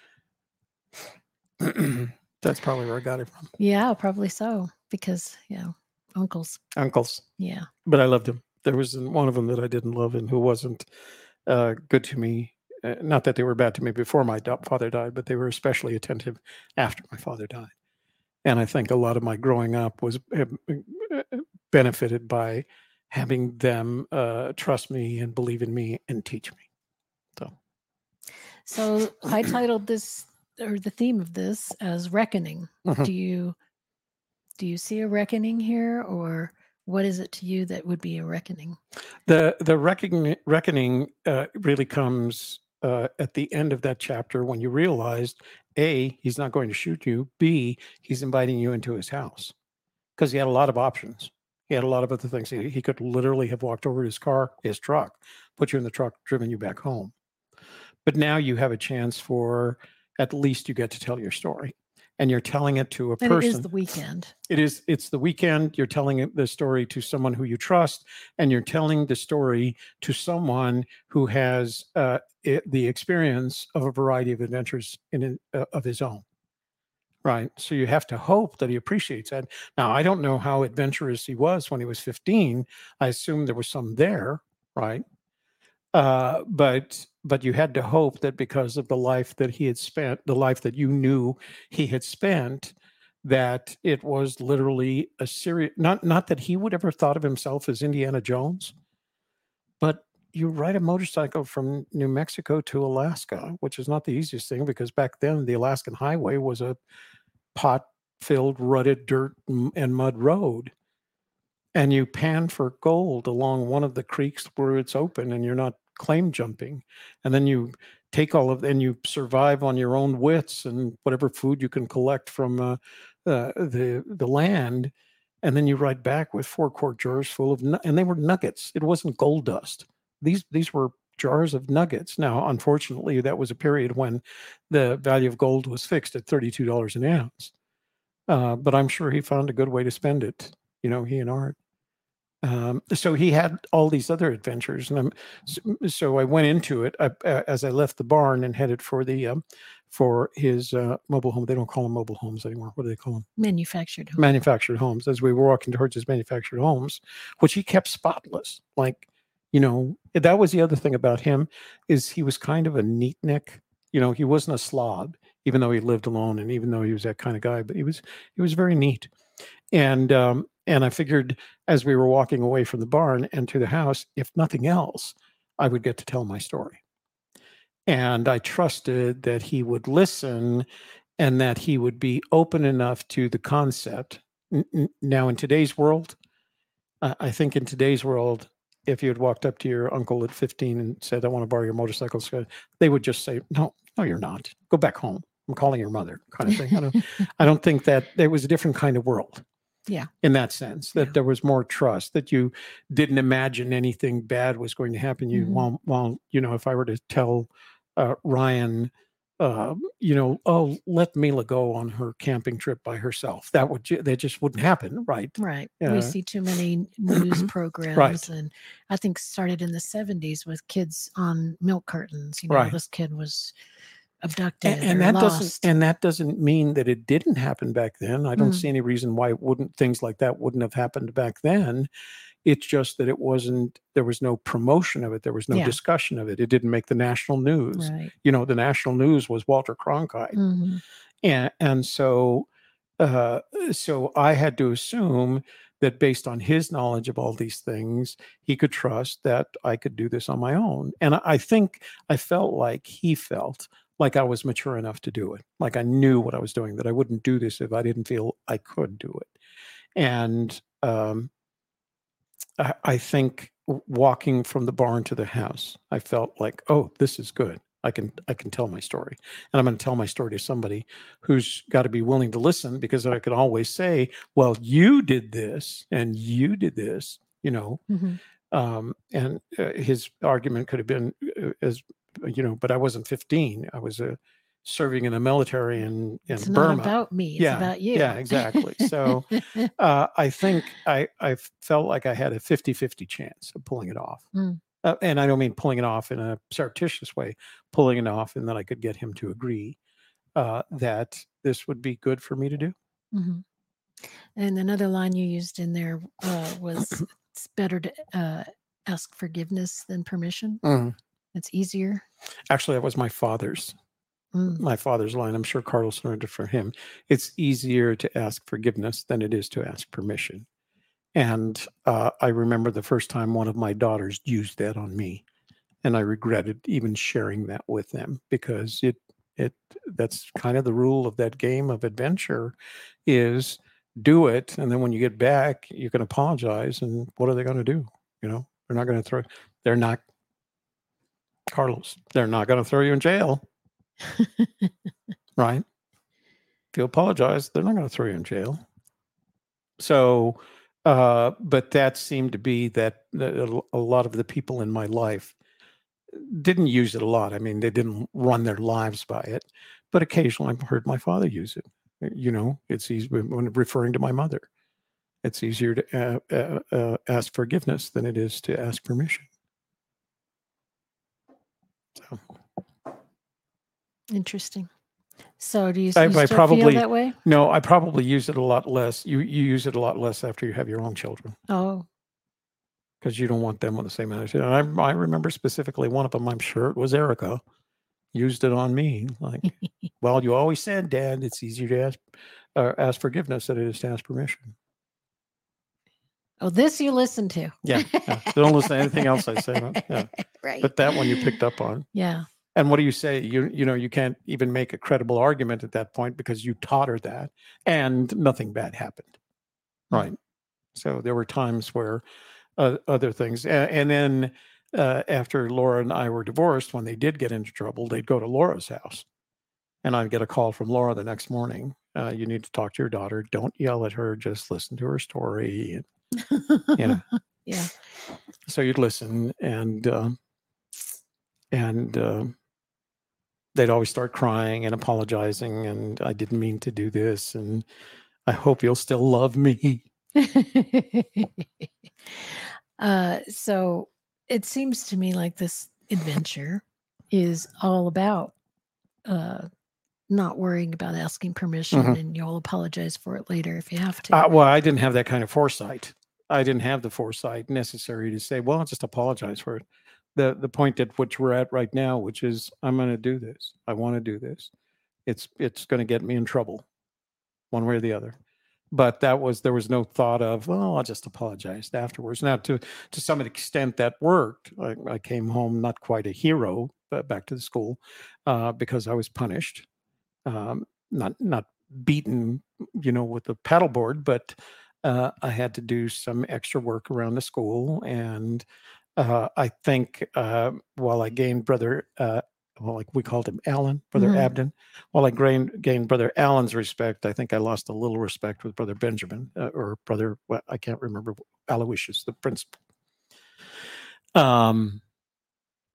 B: That's probably where I got it from.
A: Yeah, probably so. Because, yeah, uncles.
B: Uncles.
A: Yeah.
B: But I loved him. There was one of them that I didn't love and who wasn't uh, good to me. Uh, not that they were bad to me before my do- father died, but they were especially attentive after my father died. And I think a lot of my growing up was uh, benefited by having them uh, trust me and believe in me and teach me. So,
A: So I titled this, or the theme of this, as Reckoning.
B: Mhm.
A: Do you do you see a reckoning here, or what is it to you that would be a reckoning?
B: the the reckoning reckoning uh, really comes uh, at the end of that chapter when you realized A, he's not going to shoot you. B, he's inviting you into his house because he had a lot of options. He had a lot of other things. He, he could literally have walked over to his car, his truck, put you in the truck, driven you back home. But now you have a chance for at least you get to tell your story. And you're telling it to a
A: And it
B: person.
A: is the weekend.
B: It is, it's the weekend. You're telling it- the story to someone who you trust, and you're telling the story to someone who has uh, it, the experience of a variety of adventures in uh, of his own. Right. So you have to hope that he appreciates that. Now, I don't know how adventurous he was when he was fifteen. I assume there was some there, right? Uh, but but you had to hope that because of the life that he had spent, the life that you knew he had spent, that it was literally a serious. Not not that he would ever thought of himself as Indiana Jones, but you ride a motorcycle from New Mexico to Alaska, which is not the easiest thing because back then the Alaskan highway was a pot-filled, rutted dirt m- and mud road. And you pan for gold along one of the creeks where it's open and you're not claim jumping. And then you take all of, and you survive on your own wits and whatever food you can collect from uh, uh, the the land. And then you ride back with four quart jars full of, nu- and they were nuggets. It wasn't gold dust. These these were jars of nuggets. Now, unfortunately, that was a period when the value of gold was fixed at thirty-two dollars an ounce. Uh, but I'm sure he found a good way to spend it. You know, he and Art. Um, so he had all these other adventures, and I'm so, so I went into it I, uh, as I left the barn and headed for the um, for his uh, mobile home. They don't call them mobile homes anymore. What do they call them?
A: Manufactured home.
B: Manufactured homes. As we were walking towards his manufactured homes, which he kept spotless. Like, you know, that was the other thing about him is he was kind of a neatnik. You know, he wasn't a slob, even though he lived alone and even though he was that kind of guy. But he was he was very neat. And um, and I figured as we were walking away from the barn and to the house, if nothing else, I would get to tell my story. And I trusted that he would listen and that he would be open enough to the concept. N- n- Now, in today's world, I I think in today's world, if you had walked up to your uncle at fifteen and said, "I want to borrow your motorcycle," so they would just say, "No, no, you're not. Go back home. I'm calling your mother," kind of thing. I don't, I don't think that there was a different kind of world.
A: Yeah.
B: In that sense, that
A: Yeah.
B: there was more trust, that you didn't imagine anything bad was going to happen. You,
A: Mhm.
B: well, well, you know, if I were to tell uh, Ryan uh, you know, oh, let Mila go on her camping trip by herself. That would ju- that just wouldn't happen, right?
A: Right.
B: Uh,
A: We see too many news
B: right.
A: programs, and I think started in the seventies with kids on milk cartons. You know,
B: Right.
A: this kid was abducted
B: And, and
A: or
B: that
A: lost.
B: doesn't and that doesn't mean that it didn't happen back then. I don't
A: Mm.
B: see any reason why it wouldn't things like that wouldn't have happened back then. It's just that it wasn't, there was no promotion of it. There was no
A: Yeah.
B: discussion of it. It didn't make the national news.
A: Right.
B: You know, the national news was Walter Cronkite.
A: Mhm.
B: And, and so, uh, so I had to assume that based on his knowledge of all these things, he could trust that I could do this on my own. And I think I felt like he felt like I was mature enough to do it. Like I knew what I was doing, that I wouldn't do this if I didn't feel I could do it. And, um, I, I think walking from the barn to the house, I felt like, oh, this is good. I can I can tell my story, and I'm going to tell my story to somebody who's got to be willing to listen, because I could always say, well, you did this and you did this, you know.
A: Mhm.
B: Um, and uh, his argument could have been uh, as you know, but I wasn't fifteen. I was uh, serving in the military in in
A: It's not
B: Burma.
A: about me. It's
B: Yeah,
A: about you.
B: yeah, exactly. So uh, I think I, I felt like I had a fifty-fifty chance of pulling it off.
A: Mm.
B: Uh, and I don't mean pulling it off in a surreptitious way, pulling it off, and that I could get him to agree uh, that this would be good for me to do.
A: Mhm. And another line you used in there uh, was, it's better to uh, ask forgiveness than permission.
B: Mhm.
A: It's easier.
B: Actually, that was my father's.
A: Mm.
B: My father's line. I'm sure Carlos learned it from him. It's easier to ask forgiveness than it is to ask permission. And uh, I remember the first time one of my daughters used that on me, and I regretted even sharing that with them, because it it that's kind of the rule of that game of adventure, is do it, and then when you get back, you can apologize. And what are they going to do? You know, they're not going to throw. They're not Carlos. They're not going to throw you in jail, right? If you apologize, they're not going to throw you in jail. So, uh, but that seemed to be that, that a lot of the people in my life didn't use it a lot. I mean, they didn't run their lives by it, but occasionally I've heard my father use it. You know, it's easy when referring to my mother. It's easier to uh, uh, uh, ask forgiveness than it is to ask permission. So.
A: Interesting. So do you,
B: I,
A: you
B: I
A: still
B: probably,
A: feel that way?
B: No, I probably use it a lot less. You you use it a lot less after you have your own children.
A: Oh.
B: Because you don't want them with the same attitude. And I, I remember specifically one of them, I'm sure it was Erica, used it on me. Like, well, you always said, Dad, it's easier to ask, uh, ask forgiveness than it is to ask permission.
A: Oh, this you listen to.
B: Yeah. yeah. Don't listen to anything else I say. Yeah.
A: Right.
B: But that one you picked up on.
A: Yeah.
B: And what do you say? You you know, you can't even make a credible argument at that point because you taught her that, and nothing bad happened. Mm. Right. So there were times where uh, other things. And, and then uh, after Laura and I were divorced, when they did get into trouble, they'd go to Laura's house. And I'd get a call from Laura the next morning. Uh, you need to talk to your daughter. Don't yell at her. Just listen to her story. And, you know.
A: Yeah.
B: So you'd listen, and uh, and uh, they'd always start crying and apologizing. And I didn't mean to do this. And I hope you'll still love me.
A: uh, so it seems to me like this adventure is all about uh, not worrying about asking permission, mm-hmm. and you'll apologize for it later if you have to.
B: Uh, well, I didn't have that kind of foresight. I didn't have the foresight necessary to say, well, I'll just apologize for it. The the point at which we're at right now, which is I'm going to do this. I want to do this. It's it's going to get me in trouble one way or the other. But that was, there was no thought of, well, I'll just apologize afterwards. Now, to to some extent that worked. I, I came home not quite a hero, but back to the school uh, because I was punished. Um, not not beaten, you know, with the paddleboard, but uh, I had to do some extra work around the school. And uh, I think uh, while I gained brother, uh, well, like we called him Alan, brother mm-hmm. Abden, while I gained, gained brother Alan's respect, I think I lost a little respect with brother Benjamin uh, or brother, well, I can't remember, Aloysius, the principal. Um,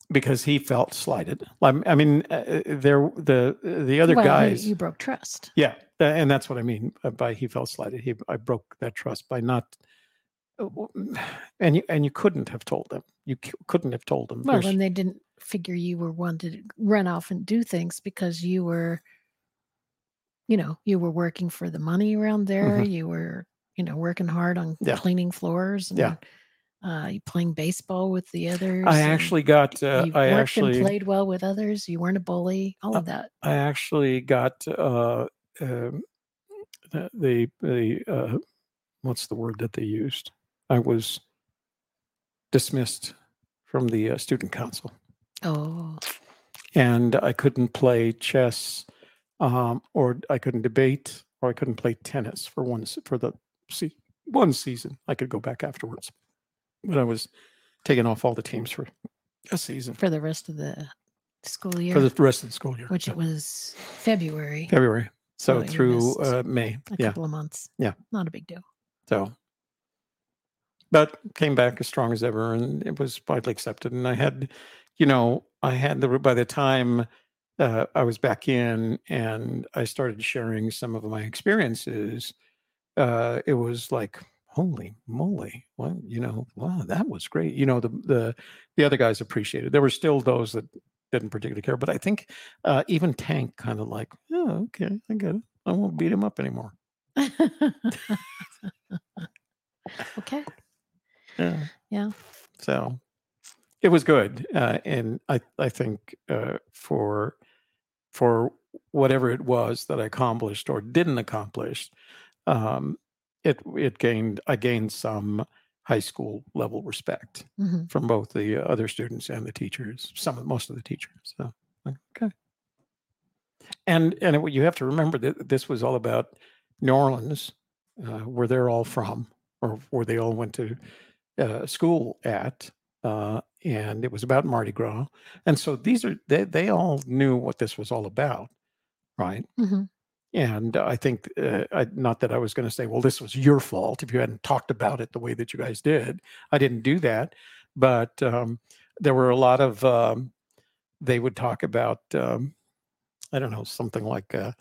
B: because he felt slighted. I, I mean, uh, there the the other
A: well,
B: guys.
A: You, you broke trust.
B: Yeah, and that's what I mean by he felt slighted. He I broke that trust by not. And you and you couldn't have told them. You c- couldn't have told them.
A: Well,
B: There's-
A: then they didn't figure you were one to run off and do things because you were, you know, you were working for the money around there.
B: Mhm.
A: You were, you know, working hard on
B: Yeah.
A: cleaning floors and
B: Yeah.
A: uh, you playing baseball with the others.
B: I
A: and
B: actually got. Uh,
A: you
B: I
A: worked
B: actually
A: and played well with others. You weren't a bully. All of that.
B: I actually got uh, um the the, the uh, what's the word that they used? I was dismissed from the uh, student council,
A: Oh,
B: and I couldn't play chess, um, or I couldn't debate, or I couldn't play tennis for one se- for the se- one season. I could go back afterwards, but I was taken off all the teams for a season
A: for the rest of the school year,
B: for the rest of the school year,
A: which
B: yeah.
A: it was February,
B: February. So
A: So you
B: through
A: missed
B: uh, May,
A: a
B: yeah.
A: couple of months.
B: Yeah.
A: Not a big deal.
B: So, but came back as strong as ever, and it was widely accepted. And I had, you know, I had the by the time uh, I was back in and I started sharing some of my experiences, uh, it was like, holy moly, well, you know, wow, that was great. You know, the the the other guys appreciated. There were still those that didn't particularly care, but I think uh, even Tank kind of like, oh, okay, I get it. I won't beat him up anymore.
A: Okay.
B: Yeah.
A: Yeah.
B: So it was good, uh, and I I think uh, for for whatever it was that I accomplished or didn't accomplish, um, it it gained I gained some high school level respect
A: hmm
B: from both the other students and the teachers. Some of most of the teachers. So okay, and and it, you have to remember that this was all about New Orleans, uh, where they're all from, or where they all went to uh, school at, uh, and it was about Mardi Gras. And so these are they they all knew what this was all about, right?
A: hmm
B: And I think uh, I, not that I was going to say, well, this was your fault if you hadn't talked about it the way that you guys did. I didn't do that, but um, there were a lot of um, they would talk about um, I don't know, something like uh,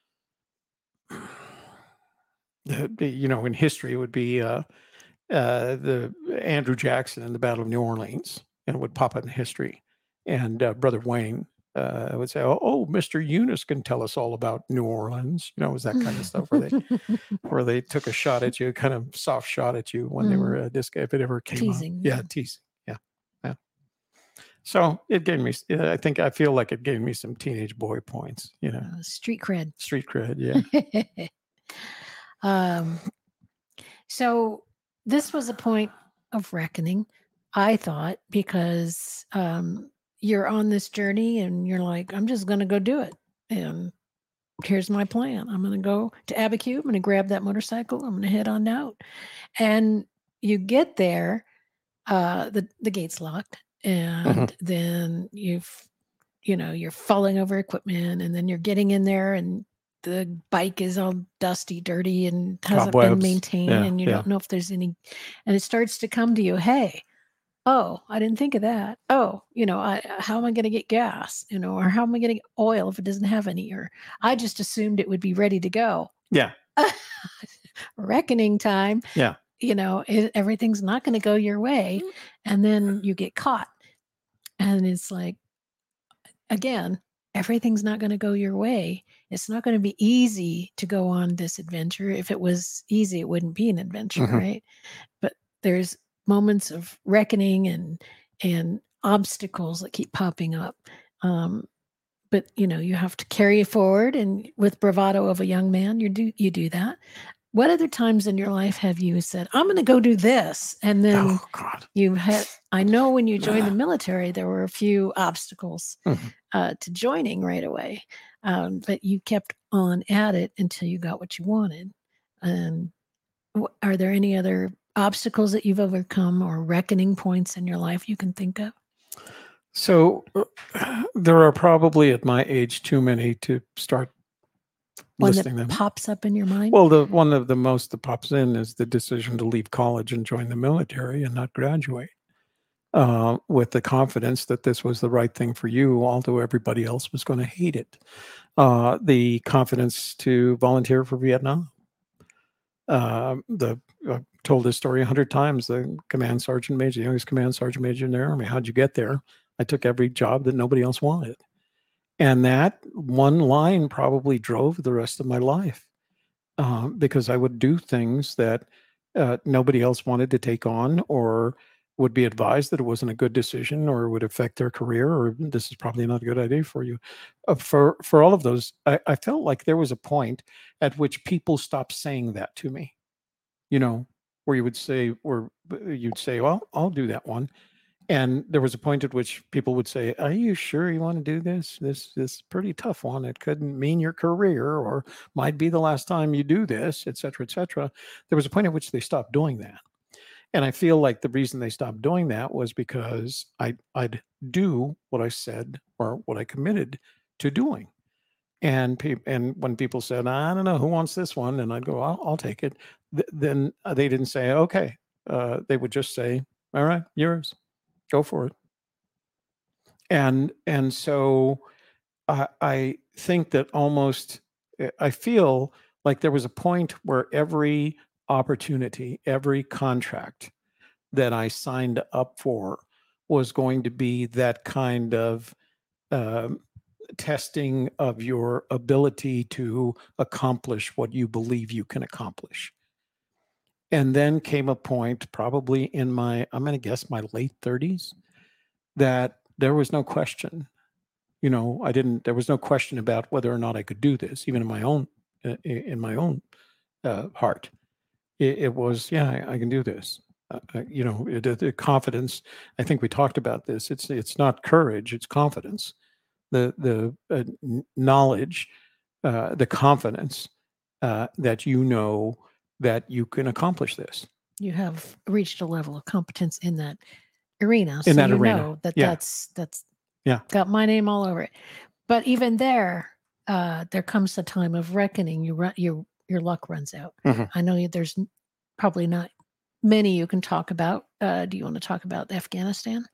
B: the- you know, in history it would be uh, uh, the Andrew Jackson and the Battle of New Orleans, and it would pop up in history. And uh, Brother Wayne uh, would say, "Oh, oh, Mister Eunice can tell us all about New Orleans." You know, it was that kind of stuff where they where they took a shot at you, kind of soft shot at you when they were uh, disc if it ever came
A: Teasing,
B: up. Yeah,
A: yeah.
B: teasing. Yeah, yeah. So it gave me. uh, I think I feel like it gave me some teenage boy points. You know,
A: Uh, street cred.
B: street cred. Yeah.
A: um, so this was a point of reckoning, I thought, because um, you're on this journey and you're like, I'm just going to go do it. And here's my plan. I'm going to go to Abiquiu. I'm going to grab that motorcycle. I'm going to head on out. And you get there, uh, the, the gate's locked. And
B: Mhm.
A: then you've, you know, you're falling over equipment and then you're getting in there and the bike is all dusty, dirty, and hasn't been
B: Cobwebs.
A: maintained.
B: Yeah,
A: And you
B: yeah.
A: don't know if there's any, and it starts to come to you, hey, oh, I didn't think of that. Oh, you know, I, how am I going to get gas? You know, or how am I going to get oil if it doesn't have any? Or I just assumed it would be ready to go.
B: Yeah.
A: Reckoning time.
B: Yeah.
A: You know, it, everything's not going to go your way. And then you get caught. And it's like, again, everything's not going to go your way. It's not going to be easy to go on this adventure. If it was easy, it wouldn't be an adventure,
B: Mhm.
A: right? But there's moments of reckoning and and obstacles that keep popping up. Um, but you know, you have to carry it forward, and with bravado of a young man, you do you do that. What other times in your life have you said, "I'm going to go do this," and then
B: Oh God.
A: you had? I know when you joined the military, there were a few obstacles
B: Mhm.
A: uh, to joining right away, um, but you kept on at it until you got what you wanted. And wh- are there any other obstacles that you've overcome or reckoning points in your life you can think of?
B: So uh, there are probably at my age too many to start
A: One
B: listing
A: that
B: them.
A: pops up in your mind?
B: Well, the one of the most that pops in is the decision to leave college and join the military and not graduate. uh, with the confidence that this was the right thing for you, although everybody else was going to hate it. Uh, the confidence to volunteer for Vietnam. Uh, the I've told this story a hundred times. The command sergeant major, the youngest command sergeant major in the Army. How'd you get there? I took every job that nobody else wanted. And that one line probably drove the rest of my life, uh, because I would do things that uh, nobody else wanted to take on, or would be advised that it wasn't a good decision, or would affect their career, or this is probably not a good idea for you. Uh, for for all of those, I, I felt like there was a point at which people stopped saying that to me. You know, where you would say, or you'd say, "Well, I'll do that one." And there was a point at which people would say, "Are you sure you want to do this? This this pretty tough one. It could mean your career, or might be the last time you do this, et cetera, et cetera." There was a point at which they stopped doing that. And I feel like the reason they stopped doing that was because I, I'd do what I said or what I committed to doing. And pe- and when people said, "I don't know, who wants this one?" And I'd go, "I'll, I'll take it." Th- then they didn't say, "Okay." Uh, they would just say, "All right, yours. Go for it." And and so I, I think that almost eh, I feel like there was a point where every opportunity, every contract that I signed up for was going to be that kind of um, testing of your ability to accomplish what you believe you can accomplish. And then came a point, probably in my, I'm going to guess my late thirties, that there was no question. You know, I didn't, there was no question about whether or not I could do this, even in my own, uh, in my own uh, heart. It, it was, yeah, I, I can do this. Uh, uh, you know, it, the confidence. I think we talked about this. It's it's not courage; it's confidence. The the uh, knowledge, uh, the confidence uh, that you know that you can accomplish this.
A: You have reached a level of competence in that arena,
B: in
A: so
B: that
A: you
B: arena.
A: know that
B: Yeah.
A: that's that's
B: yeah
A: got my name all over it. But even there, uh, there comes a time of reckoning. You run your your luck runs out.
B: Mhm.
A: I know there's probably not many you can talk about. Uh, do you want to talk about Afghanistan?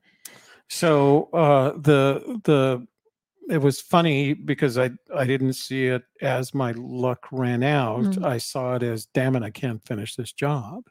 B: So uh, the the it was funny because I I didn't see it as my luck ran out.
A: Mm.
B: I saw it as, damn it, I can't finish this job.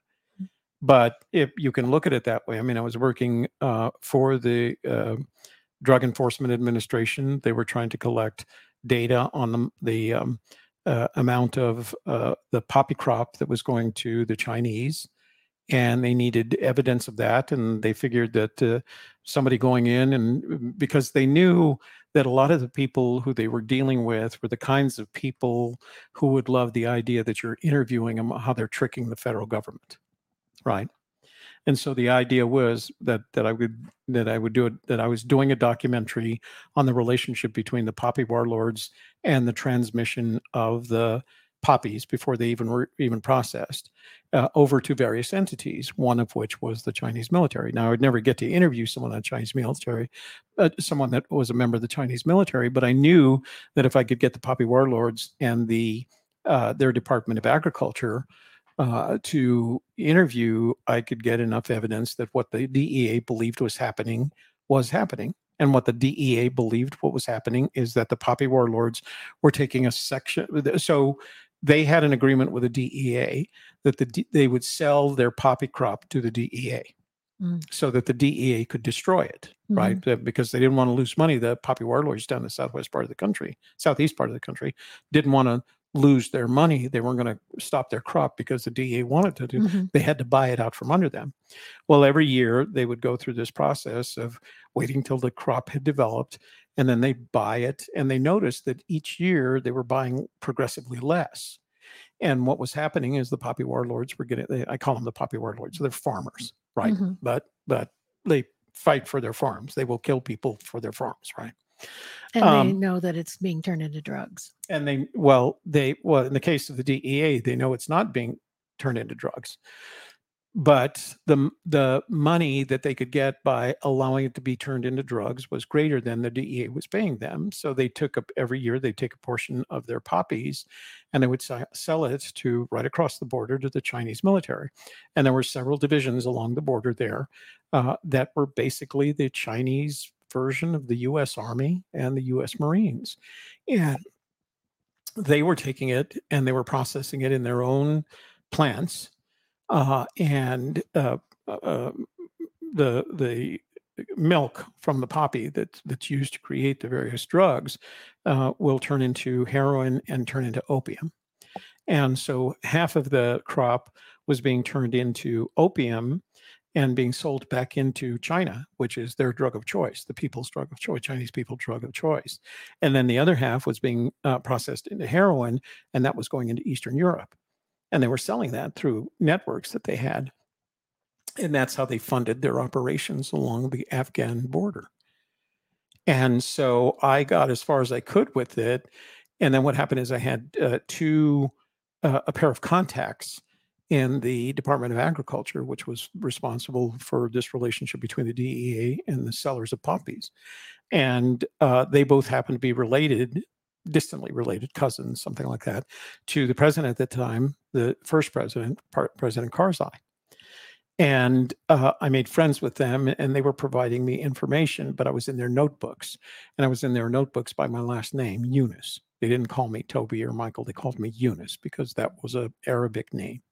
B: But if you can look at it that way, I mean, I was working uh, for the uh, Drug Enforcement Administration. They were trying to collect data on the, the um, uh, amount of uh, the poppy crop that was going to the Chinese. And they needed evidence of that. And they figured that uh, somebody going in, and because they knew that a lot of the people who they were dealing with were the kinds of people who would love the idea that you're interviewing them, how they're tricking the federal government. Right. And so the idea was that that I would that I would do it that I was doing a documentary on the relationship between the poppy warlords and the transmission of the poppies before they even were even processed uh, over to various entities, one of which was the Chinese military. Now, I would never get to interview someone on the Chinese military, uh, someone that was a member of the Chinese military, but I knew that if I could get the poppy warlords and the uh, their Department of Agriculture uh, to interview, I could get enough evidence that what the D E A believed was happening was happening. And what the D E A believed what was happening is that the poppy warlords were taking a section. So they had an agreement with the D E A that the D, they would sell their poppy crop to the D E A. Mm. So that the D E A could destroy it, mm-hmm. right? Uh, because they didn't want to lose money. The poppy warlords down the southwest part of the country, southeast part of the country, didn't want to lose their money. They weren't going to stop their crop because the D E A wanted to do. Mm-hmm. They had to buy it out from under them. Well, every year they would go through this process of waiting till the crop had developed, and then they buy it. And they noticed that each year they were buying progressively less. And what was happening is the poppy warlords were getting, they, I call them the poppy warlords, they're farmers, right? Mm-hmm. But but they fight for their farms. They will kill people for their farms, right?
A: And um, they know that it's being turned into drugs.
B: And they, well, they, well, in the case of the D E A, they know it's not being turned into drugs. but the the money that they could get by allowing it to be turned into drugs was greater than the D E A was paying them. So they took up every year they take a portion of their poppies, and they would si- sell it to right across the border to the Chinese military. And there were several divisions along the border there uh, that were basically the Chinese version of the U S Army and the U S Marines, and they were taking it and they were processing it in their own plants, uh, and uh, uh, the the milk from the poppy that that's used to create the various drugs uh, will turn into heroin and turn into opium. And so half of the crop was being turned into opium and being sold back into China, which is their drug of choice, the people's drug of choice, Chinese people drug of choice. And then the other half was being uh, processed into heroin, and that was going into Eastern Europe. And they were selling that through networks that they had. And that's how they funded their operations along the Afghan border. And so I got as far as I could with it. And then what happened is I had uh, two, uh, a pair of contacts in the Department of Agriculture, which was responsible for this relationship between the D E A and the sellers of poppies. And uh, they both happened to be related, distantly related, cousins, something like that, to the president at the time, the first president, President Karzai. And uh, I made friends with them, and they were providing me information, but I was in their notebooks, and I was in their notebooks by my last name, Yunus. They didn't call me Toby or Michael. They called me Yunus because that was an Arabic name.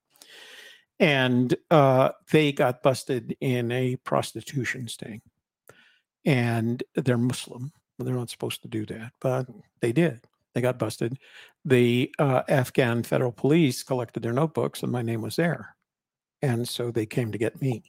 B: And uh, they got busted in a prostitution sting. And they're Muslim. They're not supposed to do that, but they did. They got busted. The uh, Afghan federal police collected their notebooks, and my name was there. And so they came to get me.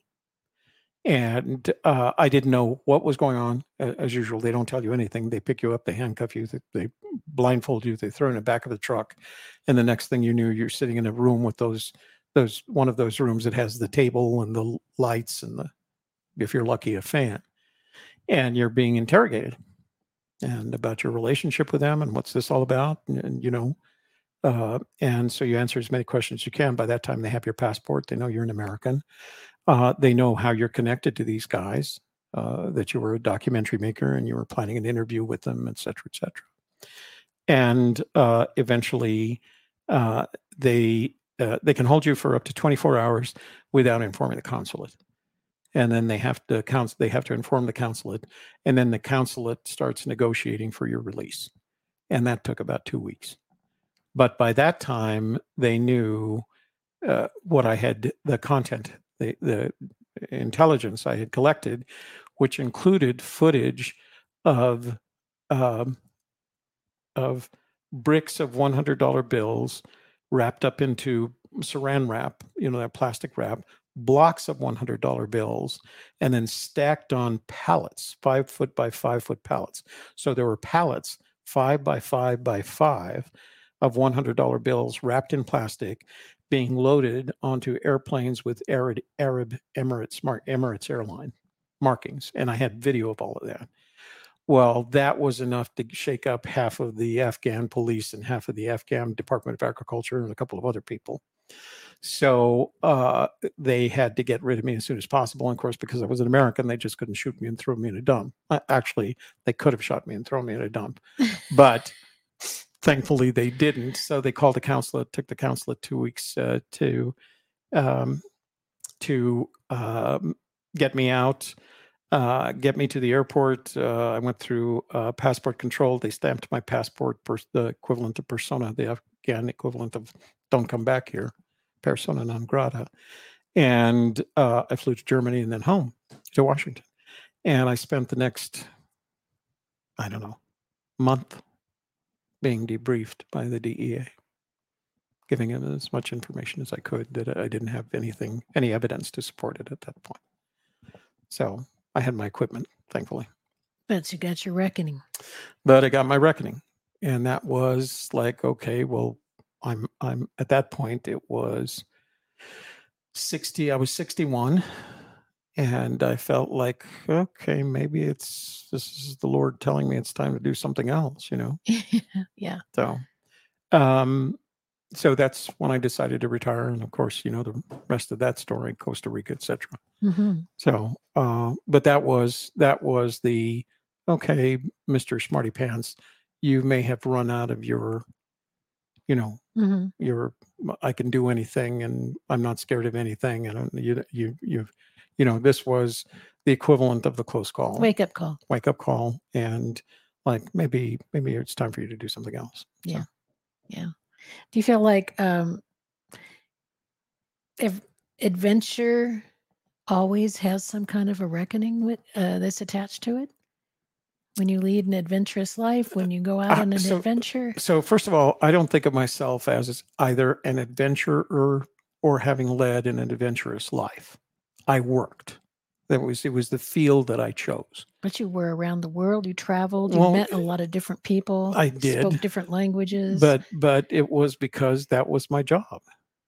B: And uh, I didn't know what was going on. As usual, they don't tell you anything. They pick you up, they handcuff you, they, they blindfold you, they throw you in the back of the truck. And the next thing you knew, you're sitting in a room with those, those one of those rooms that has the table and the lights and the, if you're lucky, a fan. And you're being interrogated and about your relationship with them and what's this all about. And, and you know, uh, and so you answer as many questions as you can. By that time, they have your passport. They know you're an American. Uh, they know how you're connected to these guys, uh, that you were a documentary maker and you were planning an interview with them, et cetera, et cetera. And uh, eventually, uh, they uh, they can hold you for up to twenty-four hours without informing the consulate. And then they have to counsel, they have to inform the consulate, and then the consulate starts negotiating for your release. And that took about two weeks. But by that time, they knew uh, what I had, the content, the, the intelligence I had collected, which included footage of um, of bricks of one hundred dollar bills wrapped up into saran wrap, you know, that plastic wrap, blocks of one hundred dollar bills, and then stacked on pallets, five foot by five foot pallets. So there were pallets, five by five by five, of one hundred dollar bills wrapped in plastic, being loaded onto airplanes with Arab, Arab Emirates, Emirates airline markings. And I had video of all of that. Well, that was enough to shake up half of the Afghan police and half of the Afghan Department of Agriculture and a couple of other people. So uh, they had to get rid of me as soon as possible. And of course, because I was an American, they just couldn't shoot me and throw me in a dump. Actually, they could have shot me and thrown me in a dump. But thankfully, they didn't. So they called the consulate, took the consulate two weeks uh, to um, to um, get me out, uh, get me to the airport. Uh, I went through uh, passport control. They stamped my passport, per- the equivalent of persona, the Afghan equivalent of don't come back here, persona non grata. And uh, I flew to Germany and then home to Washington. And I spent the next, I don't know, month being debriefed by the D E A, giving him as much information as I could that I didn't have anything, any evidence to support it at that point. So I had my equipment, thankfully.
A: But you got your reckoning.
B: But I got my reckoning. And that was like, okay, well, I'm, I'm at that point, it was sixty, I was sixty-one. And I felt like, okay, maybe it's, this is the Lord telling me it's time to do something else, you know?
A: Yeah.
B: So, um, so that's when I decided to retire. And of course, you know, the rest of that story, Costa Rica, et cetera.
A: Mhm.
B: So, uh, but that was, that was the, okay, Mister Smarty Pants, you may have run out of your, you know,
A: Mhm.
B: your, I can do anything and I'm not scared of anything. And you, you, you, you know, this was the equivalent of the close call,
A: Wake up call.
B: wake up call. And like, maybe, maybe it's time for you to do something else. So,
A: Yeah. Yeah. Do you feel like um, if adventure always has some kind of a reckoning with uh, that's attached to it? When you lead an adventurous life, when you go out
B: Uh,
A: on an
B: so,
A: adventure?
B: so first of all, I don't think of myself as either an adventurer or having led an adventurous life. I worked. That was, it was the field that I chose.
A: But you were around the world, you traveled, you
B: Well,
A: met a lot of different people,
B: I
A: spoke
B: did,
A: different languages.
B: but but it was because that was my job.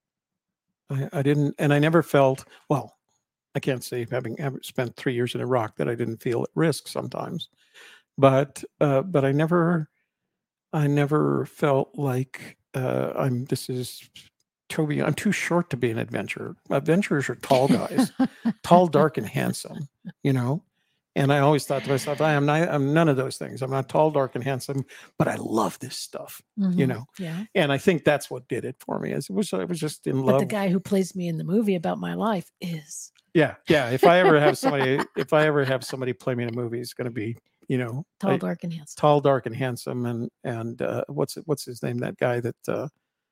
B: I, I didn't, and I never felt, well, I can't say having ever spent three years in Iraq that I didn't feel at risk sometimes, but uh, but I never I never felt like uh, I'm. This is Toby. I'm too short to be an adventurer. Adventurers are tall guys, tall, dark, and handsome. You know, and I always thought to myself, I am not. I'm none of those things. I'm not tall, dark, and handsome, but I love this stuff.
A: Mhm.
B: You know,
A: Yeah.
B: and I think that's what did it for me. Is it was I was just in
A: But the
B: love.
A: guy who plays me in the movie about my life is.
B: Yeah, yeah. If I ever have somebody, if I ever have somebody play me in a movie, it's going to be, you know,
A: Tall,
B: I-
A: dark, and handsome.
B: tall, dark, and handsome, and and uh, what's it, what's his name? That guy that uh,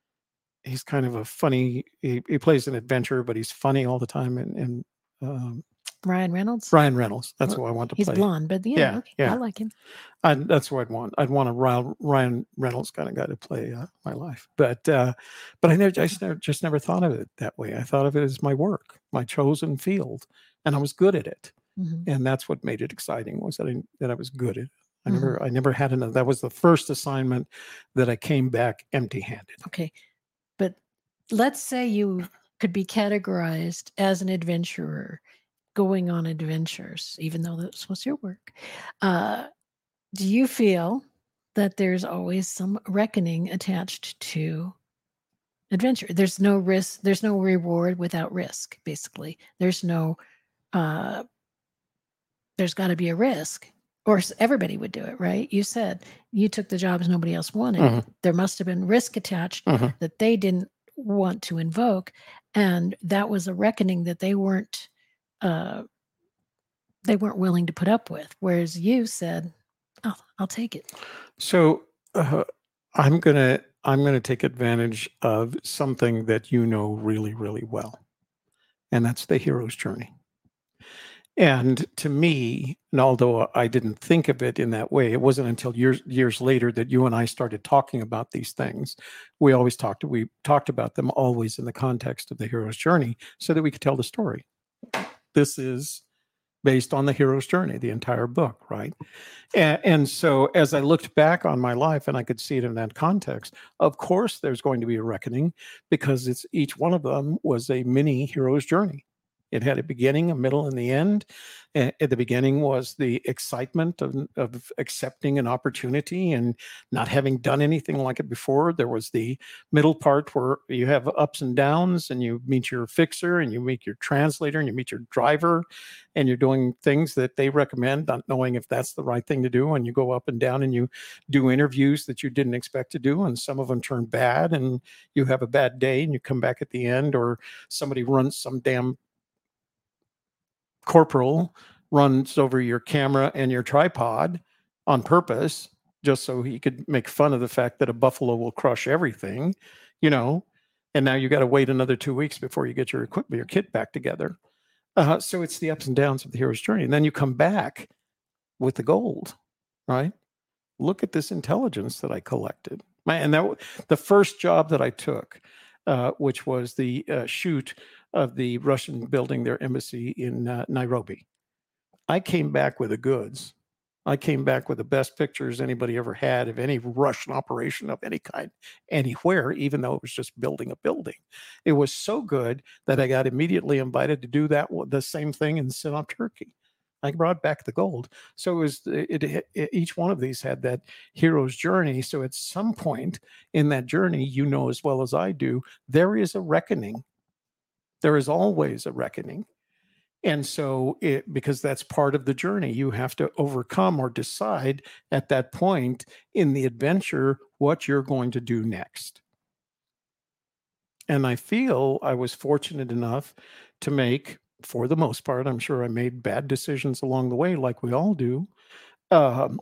B: he's kind of a funny. He, he plays an adventurer, but he's funny all the time. And, and um,
A: Ryan Reynolds.
B: Ryan Reynolds. That's
A: Well,
B: who I want to
A: He's
B: play.
A: blonde, but yeah,
B: Yeah,
A: okay,
B: yeah.
A: I like him.
B: I, that's who I'd want. I'd want a Ryan, Ryan Reynolds kind of guy to play uh, my life. But uh, but I never, I just never, just never thought of it that way. I thought of it as my work, my chosen field, and I was good at it.
A: Mhm.
B: And that's what made it exciting, was that I that I was good at it. I
A: Mhm.
B: never I never had another. That was the first assignment that I came back empty-handed.
A: Okay, but let's say you could be categorized as an adventurer, going on adventures, even though this was your work. Uh, do you feel that there's always some reckoning attached to adventure? There's no risk, there's no reward without risk, basically. There's no, uh, there's got to be a risk, or s- everybody would do it, right? You said you took the jobs nobody else wanted.
B: Mhm.
A: There must have been risk attached
B: Mhm.
A: that they didn't want to invoke, and that was a reckoning that they weren't uh, they weren't willing to put up with. Whereas you said, "Oh, I'll take it."
B: So uh, I'm gonna I'm gonna take advantage of something that you know really really well, and that's the hero's journey. And to me, and although I didn't think of it in that way, it wasn't until years years later that you and I started talking about these things. We always talked we talked about them always in the context of the hero's journey, so that we could tell the story. This is based on the hero's journey, the entire book, right? And, and so as I looked back on my life and I could see it in that context, of course there's going to be a reckoning, because it's each one of them was a mini hero's journey. It had a beginning, a middle, and the end. A- At the beginning was the excitement of, of accepting an opportunity and not having done anything like it before. There was the middle part where you have ups and downs, and you meet your fixer, and you meet your translator, and you meet your driver, and you're doing things that they recommend, not knowing if that's the right thing to do. And you go up and down, and you do interviews that you didn't expect to do, and some of them turn bad, and you have a bad day, and you come back at the end, or somebody runs some damn corporal runs over your camera and your tripod on purpose, just so he could make fun of the fact that a buffalo will crush everything, you know, and now you got to wait another two weeks before you get your equipment, your kit back together. Uh, so it's the ups and downs of the hero's journey. And then you come back with the gold, right? Look at this intelligence that I collected. My, and that the first job that I took, uh, which was the uh, shoot of the Russian building their embassy in uh, Nairobi. I came back with the goods. I came back with the best pictures anybody ever had of any Russian operation of any kind, anywhere, even though it was just building a building. It was so good that I got immediately invited to do that the same thing in Sinop, Turkey. I brought back the gold. So it was it, it, it, each one of these had that hero's journey. So at some point in that journey, you know as well as I do, there is a reckoning. There is always a reckoning. And so it, because that's part of the journey, you have to overcome or decide at that point in the adventure what you're going to do next. And I feel I was fortunate enough to make, for the most part, I'm sure I made bad decisions along the way, like we all do. Um,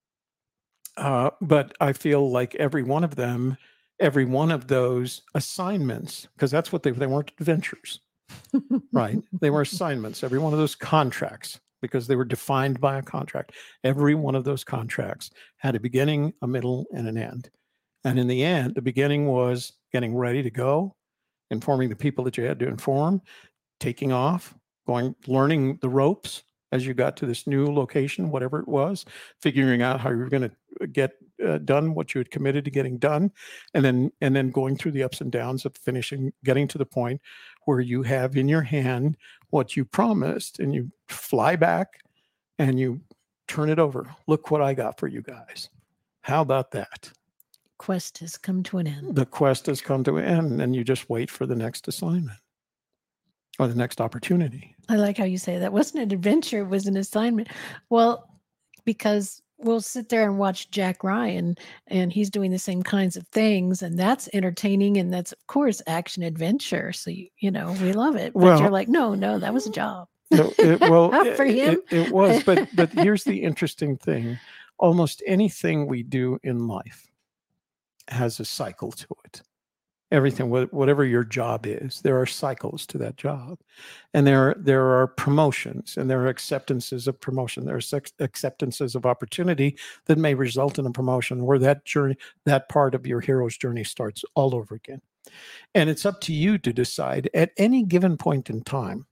B: uh, but I feel like every one of them, every one of those assignments, because that's what they, they weren't adventures, right? They were assignments, every one of those contracts, because they were defined by a contract. Every one of those contracts had a beginning, a middle, and an end. And in the end, the beginning was getting ready to go, informing the people that you had to inform, taking off, going, learning the ropes as you got to this new location, whatever it was, figuring out how you were going to get uh, done what you had committed to getting done, and then and then going through the ups and downs of finishing, getting to the point where you have in your hand what you promised, and you fly back and you turn it over. Look what I got for you guys. How about that?
A: Quest has come to an end.
B: The quest has come to an end, and you just wait for the next assignment or the next opportunity.
A: I like how you say that wasn't an adventure, it was an assignment. Well, because we'll sit there and watch Jack Ryan, and he's doing the same kinds of things, and that's entertaining, and that's, of course, action adventure. So, you, you know, we love it. But
B: Well,
A: you're like, no, no, that was a job.
B: No, it, well,
A: For
B: it,
A: him.
B: it, it was, but but here's the interesting thing: almost anything we do in life has a cycle to it. Everything, whatever your job is, there are cycles to that job, and there there are promotions, and there are acceptances of promotion. There are acceptances of opportunity that may result in a promotion, where that journey, that part of your hero's journey, starts all over again. And it's up to you to decide at any given point in time,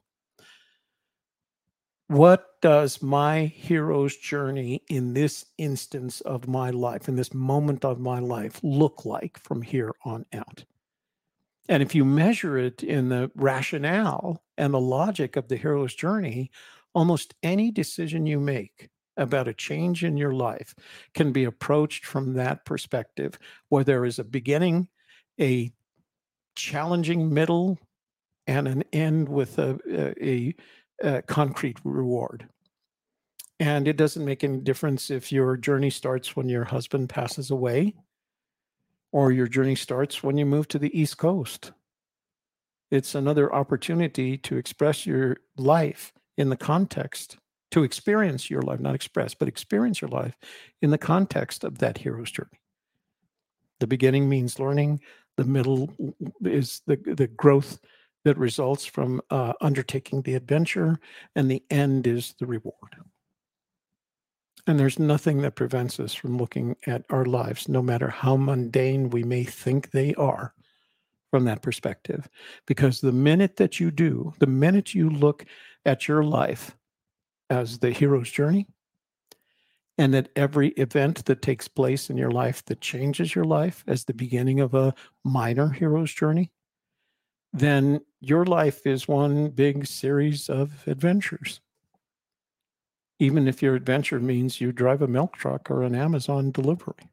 B: what does my hero's journey in this instance of my life, in this moment of my life, look like from here on out? And if you measure it in the rationale and the logic of the hero's journey, almost any decision you make about a change in your life can be approached from that perspective, where there is a beginning, a challenging middle, and an end with a, a, a concrete reward. And it doesn't make any difference if your journey starts when your husband passes away, or your journey starts when you move to the East Coast. It's another opportunity to express your life in the context, to experience your life, not express, but experience your life in the context of that hero's journey. The beginning means learning. The middle is the, the growth that results from uh, undertaking the adventure, and the end is the reward. And there's nothing that prevents us from looking at our lives, no matter how mundane we may think they are, from that perspective. Because the minute that you do, the minute you look at your life as the hero's journey, and that every event that takes place in your life that changes your life as the beginning of a minor hero's journey, then your life is one big series of adventures. Even if your adventure means you drive a milk truck or an Amazon delivery.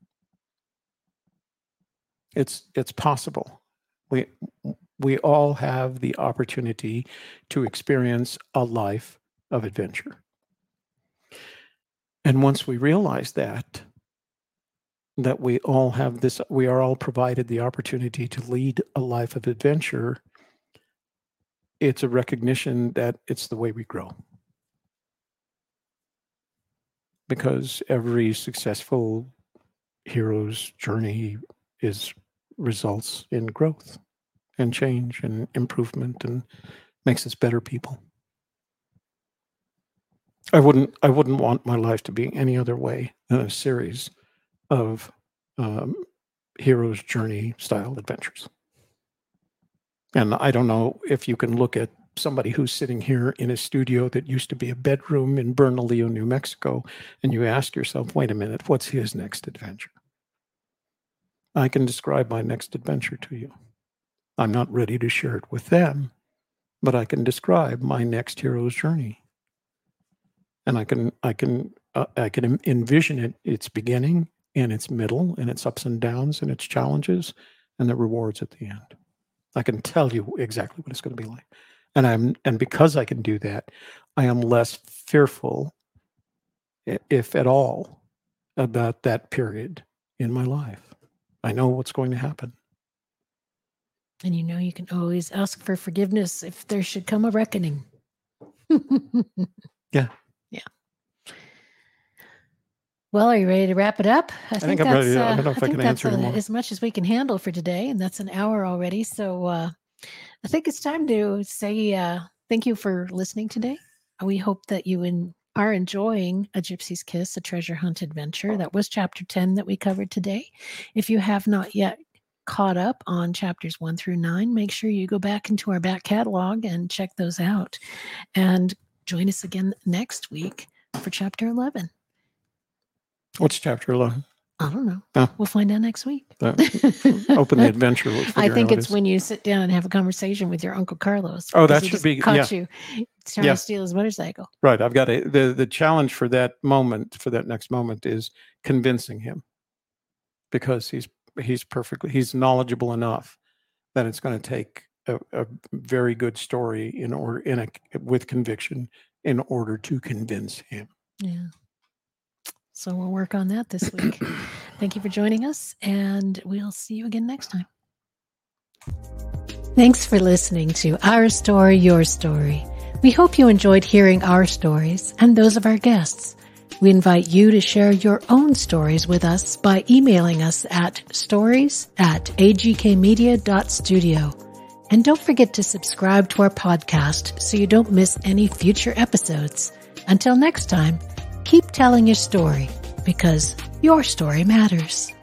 B: It's it's possible. We we all have the opportunity to experience a life of adventure. And once we realize that, that we all have this, we are all provided the opportunity to lead a life of adventure, it's a recognition that it's the way we grow. Because every successful hero's journey is results in growth and change and improvement, and makes us better people. I wouldn't I wouldn't want my life to be any other way than a series of um, hero's journey style adventures. And I don't know if you can look at somebody who's sitting here in a studio that used to be a bedroom in Bernalillo, New Mexico, and you ask yourself, wait a minute, what's his next adventure? I can describe my next adventure to you. I'm not ready to share it with them, but I can describe my next hero's journey. and I can I can uh, I can envision it, its beginning and its middle and its ups and downs and its challenges and the rewards at the end. I can tell you exactly what it's going to be like, and I'm and because I can do that, I am less fearful, if at all, about that period in my life. I know what's going to happen.
A: And you know you can always ask for forgiveness if there should come a reckoning.
B: Yeah.
A: Yeah. Well, are you ready to wrap it up?
B: I, I think, think I'm ready. To, uh, I don't know if I, I can answer anymore.
A: As much as we can handle for today, and that's an hour already. So uh, I think it's time to say uh, thank you for listening today. We hope that you in, are enjoying A Gypsy's Kiss, a treasure hunt adventure. That was chapter ten that we covered today. If you have not yet caught up on chapters one through nine, make sure you go back into our back catalog and check those out. And join us again next week for chapter eleven.
B: What's chapter eleven?
A: I don't know.
B: Oh.
A: We'll find out next week.
B: Uh, open the adventure. We'll
A: I think it's when you sit down and have a conversation with your Uncle Carlos.
B: Oh, that should be
A: caught
B: yeah.
A: you trying
B: yeah.
A: to steal his motorcycle.
B: Right. I've got a the the challenge for that moment, for that next moment, is convincing him, because he's he's perfectly he's knowledgeable enough that it's going to take a, a very good story in order in a with conviction in order to convince him.
A: Yeah. So we'll work on that this week. Thank you for joining us, and we'll see you again next time. Thanks for listening to Our Story, Your Story. We hope you enjoyed hearing our stories and those of our guests. We invite you to share your own stories with us by emailing us at stories at a g k media dot studio. And don't forget to subscribe to our podcast so you don't miss any future episodes. Until next time, keep telling your story, because your story matters.